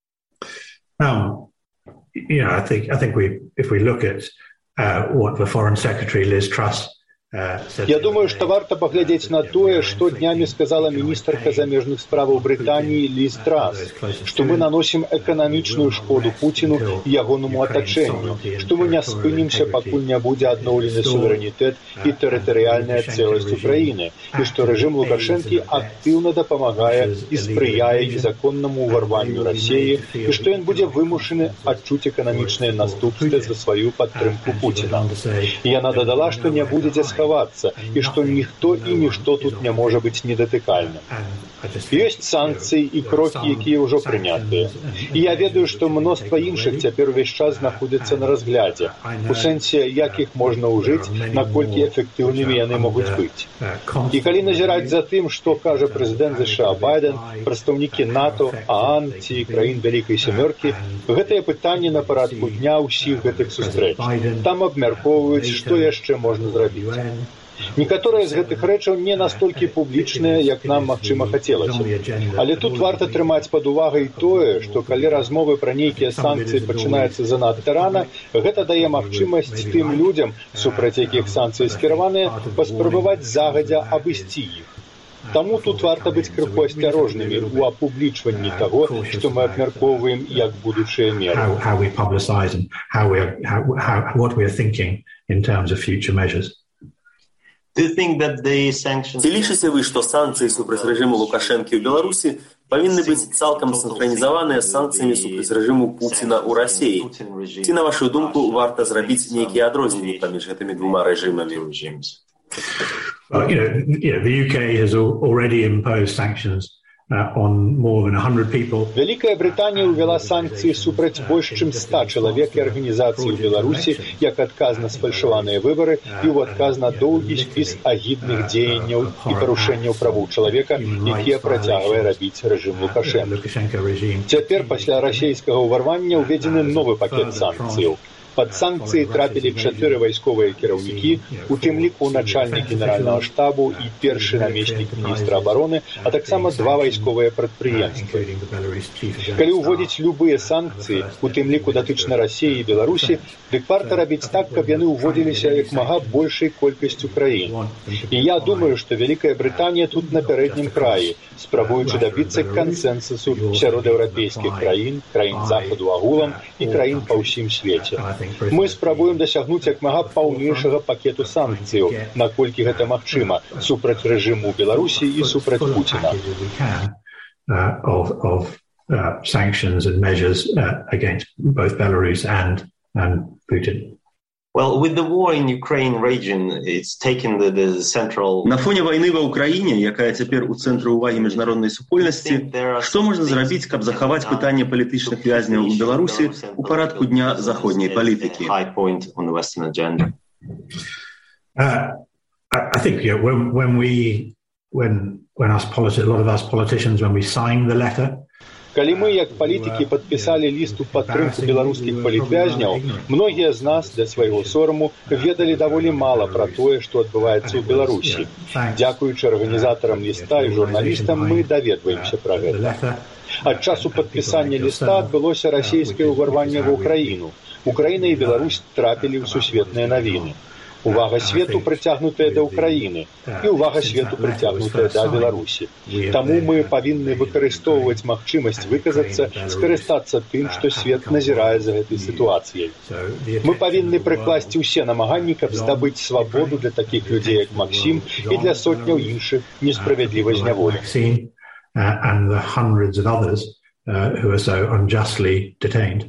I think if we look at what the Foreign Secretary Liz Truss Я думаю, што варта паглядзець на тое, што днямі сказала міністрка замежных справаў Брытаніі Ліз Трас, што мы наносім эканамічную шкоду Пуціну і ягонаму атачэнню, што мы не спынімся, пакуль не будзе адноўлены суверэнітэт і тэрытарыяльная цэласць Украіны, і што рэжым Лукашэнкі актыўна дапамагае і спрыяе незаконнаму ўварванню Расіі, і што ён будзе вымушаны адчуць эканамічныя наступствы за сваю падтрымку Пуціна. І яна дадала, што не будзе дзе і што ніхто і нішто тут не можа быць недатыкальным. Ёсць санкцыі і крокі, якія ўжо прынятыя. І я ведаю, што мноства іншых цяпер увесь час знаходзяцца на разглядзе, у сэнсе, як іх можна ўжыць, наколькі эфектыўнымі яны могуць быць. І калі назіраць за тым, што кажа прэзідэнт ЗША Байден, прадстаўнікі НАТО, ААН ці краін Вялікай Сямёркі, гэтае пытанне на парадку дня ўсіх гэтых сустрэч. Там абмяркоўваюць, што яшчэ можна зрабіць. Некаторыя з гэтых рэчаў не настолькі публічныя, як нам, магчыма, хацелася. Але тут варта трымаць пад увагай тое, што калі размовы пра нейкія санкцыі пачынаюцца занадта рана, гэта дае магчымасць тым людзям, супраць якіх санкцыі скіраваныя, паспрабаваць загадзя абысці іх. Таму тут варта быць крыху асцярожнымі ў апублічванні таго, што мы абмяркоўваем як будучыя меры. Ці лічыце вы, што санкцыі супраць рэжыму Лукашэнкі ў Беларусі павінны быць цалкам сінхранізаваныя з санкцыямі супраць рэжыму Пуціна ў Расіі? Ці, на вашу думку, варта зрабіць нейкія адрозненні паміж гэтымі двума рэжымамі? The UK has already imposed sanctions on more than 100 people. Вялікая Брытанія ўвяла санкцыі супраць больш чым 100 чалавек і арганізацый у Беларусі як адказ на сфальшаваныя выбары і ў адказ на доўгі спіс агідных дзеянняў і парушэнняў правоў чалавека, якія працягвае рабіць рэжым Лукашэнка. Цяпер пасля расейскага ўварвання ўведзены новы пакет санкцыяў. Пад санкцыі трапілі 4 вайсковыя кіраўнікі, у тым ліку начальнік генеральнага штабу і першы намеснік міністра абароны, а таксама 2 вайсковыя прадпрыемствы. Калі ўводзіць любыя санкцыі, у тым ліку датычна Расіі і Беларусі, дык варта рабіць так, каб яны ўводзіліся як мага большай колькасцю краін. І я думаю, што Вялікая Брытанія тут на пярэднім краі, спрабуючы дабіцца кансэнсусу сярод еўрапейскіх краін, краін Захаду агулам і краін па ўсім свеце. Мы спрабуем дасягнуць як мага паўнейшага пакету санкцыяў, наколькі гэта магчыма, супраць рэжыму Беларусі і супраць Пуціна. Sanctions and measures against both Belarus and Putin. Well, with the war in Ukraine region, it's taken the central... На фоне вайны ва Ўкраіне, якая цяпер у цэнтры ўвагі міжнароднай супольнасці, што можна зрабіць, каб захаваць пытанне палітычных вязняў у Беларусі у парадку дня заходняй палітыкі? I think when a lot of us politicians, when we signed the letter, Калі мы, як палітыкі, падпісалі ліст у падтрымку беларускіх палітвязняў, многія з нас, для свайго сораму, ведалі даволі мала пра тое, што адбываецца ў Беларусі. Дзякуючы арганізатарам ліста і журналістам мы даведваемся пра гэта. Ад часу падпісання ліста адбылося расійскае ўварванне ва Ўкраіну. Украіна і Беларусь трапілі ў сусветныя навіны. Увага свету прыцягнутая да Ўкраіны і увага свету прыцягнутая да Беларусі. Таму мы павінны выкарыстоўваць магчымасць выказацца, скарыстацца тым, што свет назірае за гэтай сітуацыяй. Мы павінны прыкласці ўсе намаганні, каб здабыць свабоду для такіх людзей, як Максім, і для сотняў іншых несправядліва зняволеных. And the hundreds of others who are so unjustly detained.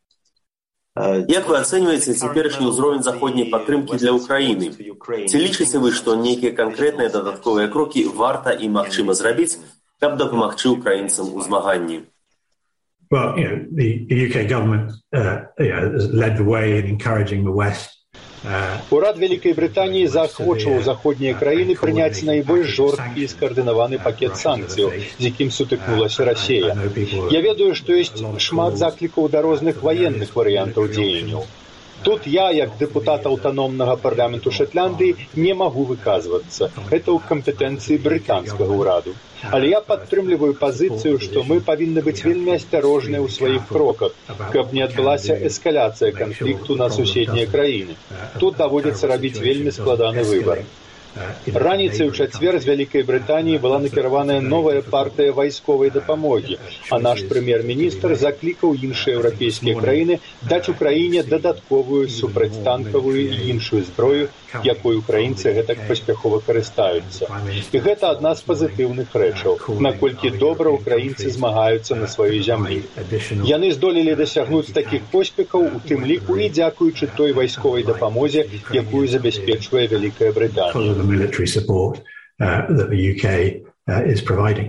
Як вы ацэньваеце цяперашні ўзровень заходняй падтрымкі для Ўкраіны? Ці лічыце вы, што нейкія канкрэтныя дадатковыя крокі варта і магчыма зрабіць, каб дапамагчы ўкраінцам у змаганні? Well, the UK government has led the way in encouraging the West. Урад Вялікай Брытаніі заахвочваў заходнія краіны прыняць найбольш жорсткі і скаардынаваны пакет санкцыяў, з якім сутыкнулася Расія. Я ведаю, што ёсць шмат заклікаў да розных ваенных варыянтаў дзеянняў. Тут я, як дэпутат аўтаномнага парламенту Шотландыі, не магу выказвацца. Гэта ў кампетэнцыі брытанскага ўраду. Але я падтрымліваю пазіцыю, што мы павінны быць вельмі асцярожныя ў сваіх кроках, каб не адбылася эскаляцыя канфлікту на суседнія краіны. Тут даводзіцца рабіць вельмі складаны выбар. Раніцай у чацвер з Вялікай Брытаніі была накіраваная новая партыя вайсковай дапамогі, а наш прэм'ер-міністр заклікаў іншыя еўрапейскія краіны даць Украіне дадатковую супрацьтанкавую і іншую зброю, якой украінцы гэтак паспяхова карыстаюцца. І гэта адна з пазітыўных рэчаў, наколькі добра украінцы змагаюцца на сваёй зямлі. Яны здолелі дасягнуць такіх поспехаў, у тым ліку і дзякуючы той вайсковай дапамозе, якую забяспечвае Вялікая Брытанія. Military support that the UK is providing.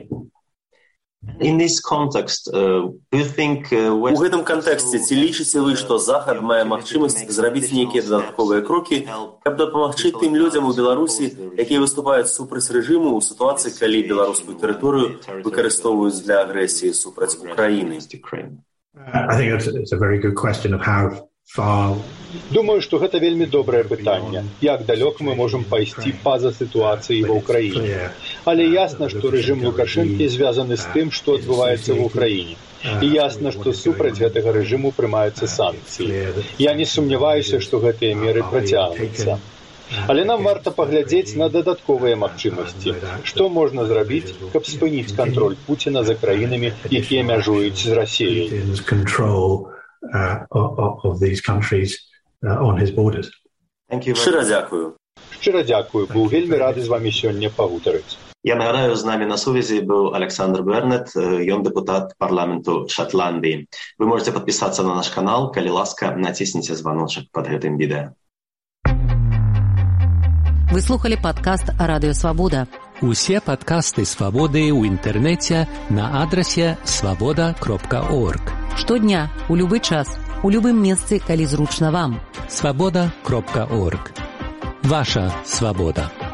In this context, do you think... У гэтым кантэксце ці лічыце вы, што Захад мае магчымасць зрабіць нейкія дадатковыя крокі, каб дапамагчы тым людзям у Беларусі, якія выступаюць супраць рэжыму ў сітуацыі, калі беларускую тэрыторыю выкарыстоўваюць для агрэсіі супраць Украіны? I think it's a very good question of how far... Думаю, што гэта вельмі добрае пытанне. Як далёка мы можам пайсці па-за сітуацыяй ва Ўкраіне. Але ясна, што рэжым Лукашэнкі звязаны з тым, што адбываецца ва Ўкраіне. І ясна, што супраць гэтага рэжыму прымаюцца санкцыі. Я не сумняваюся, што гэтыя меры працягнуцца. Але нам варта паглядзець на дадатковыя магчымасці. Што можна зрабіць, каб спыніць кантроль Пуціна за краінамі, якія мяжуюць з Расіяй? Of these countries on his borders. Шчыра дзякую. Шчыра дзякую. Быў вельмі рады з вамі сёння пагутарыць. Я нагадаю, з намі на сувязі быў Александр Бернет, ён дэпутат парламенту Шотландыі. Вы можете падпісацца на наш канал, калі ласка, націсніце званочак пад гэтым відэа. Вы слухали падкаст «Радыё Свабода». Усе падкасты «Свабоды» ў інтэрнэце на адрасе свабода.орг. Штодня, у любы час, у любым месцы, калі зручна вам. Свабода.орг. Ваша свабода.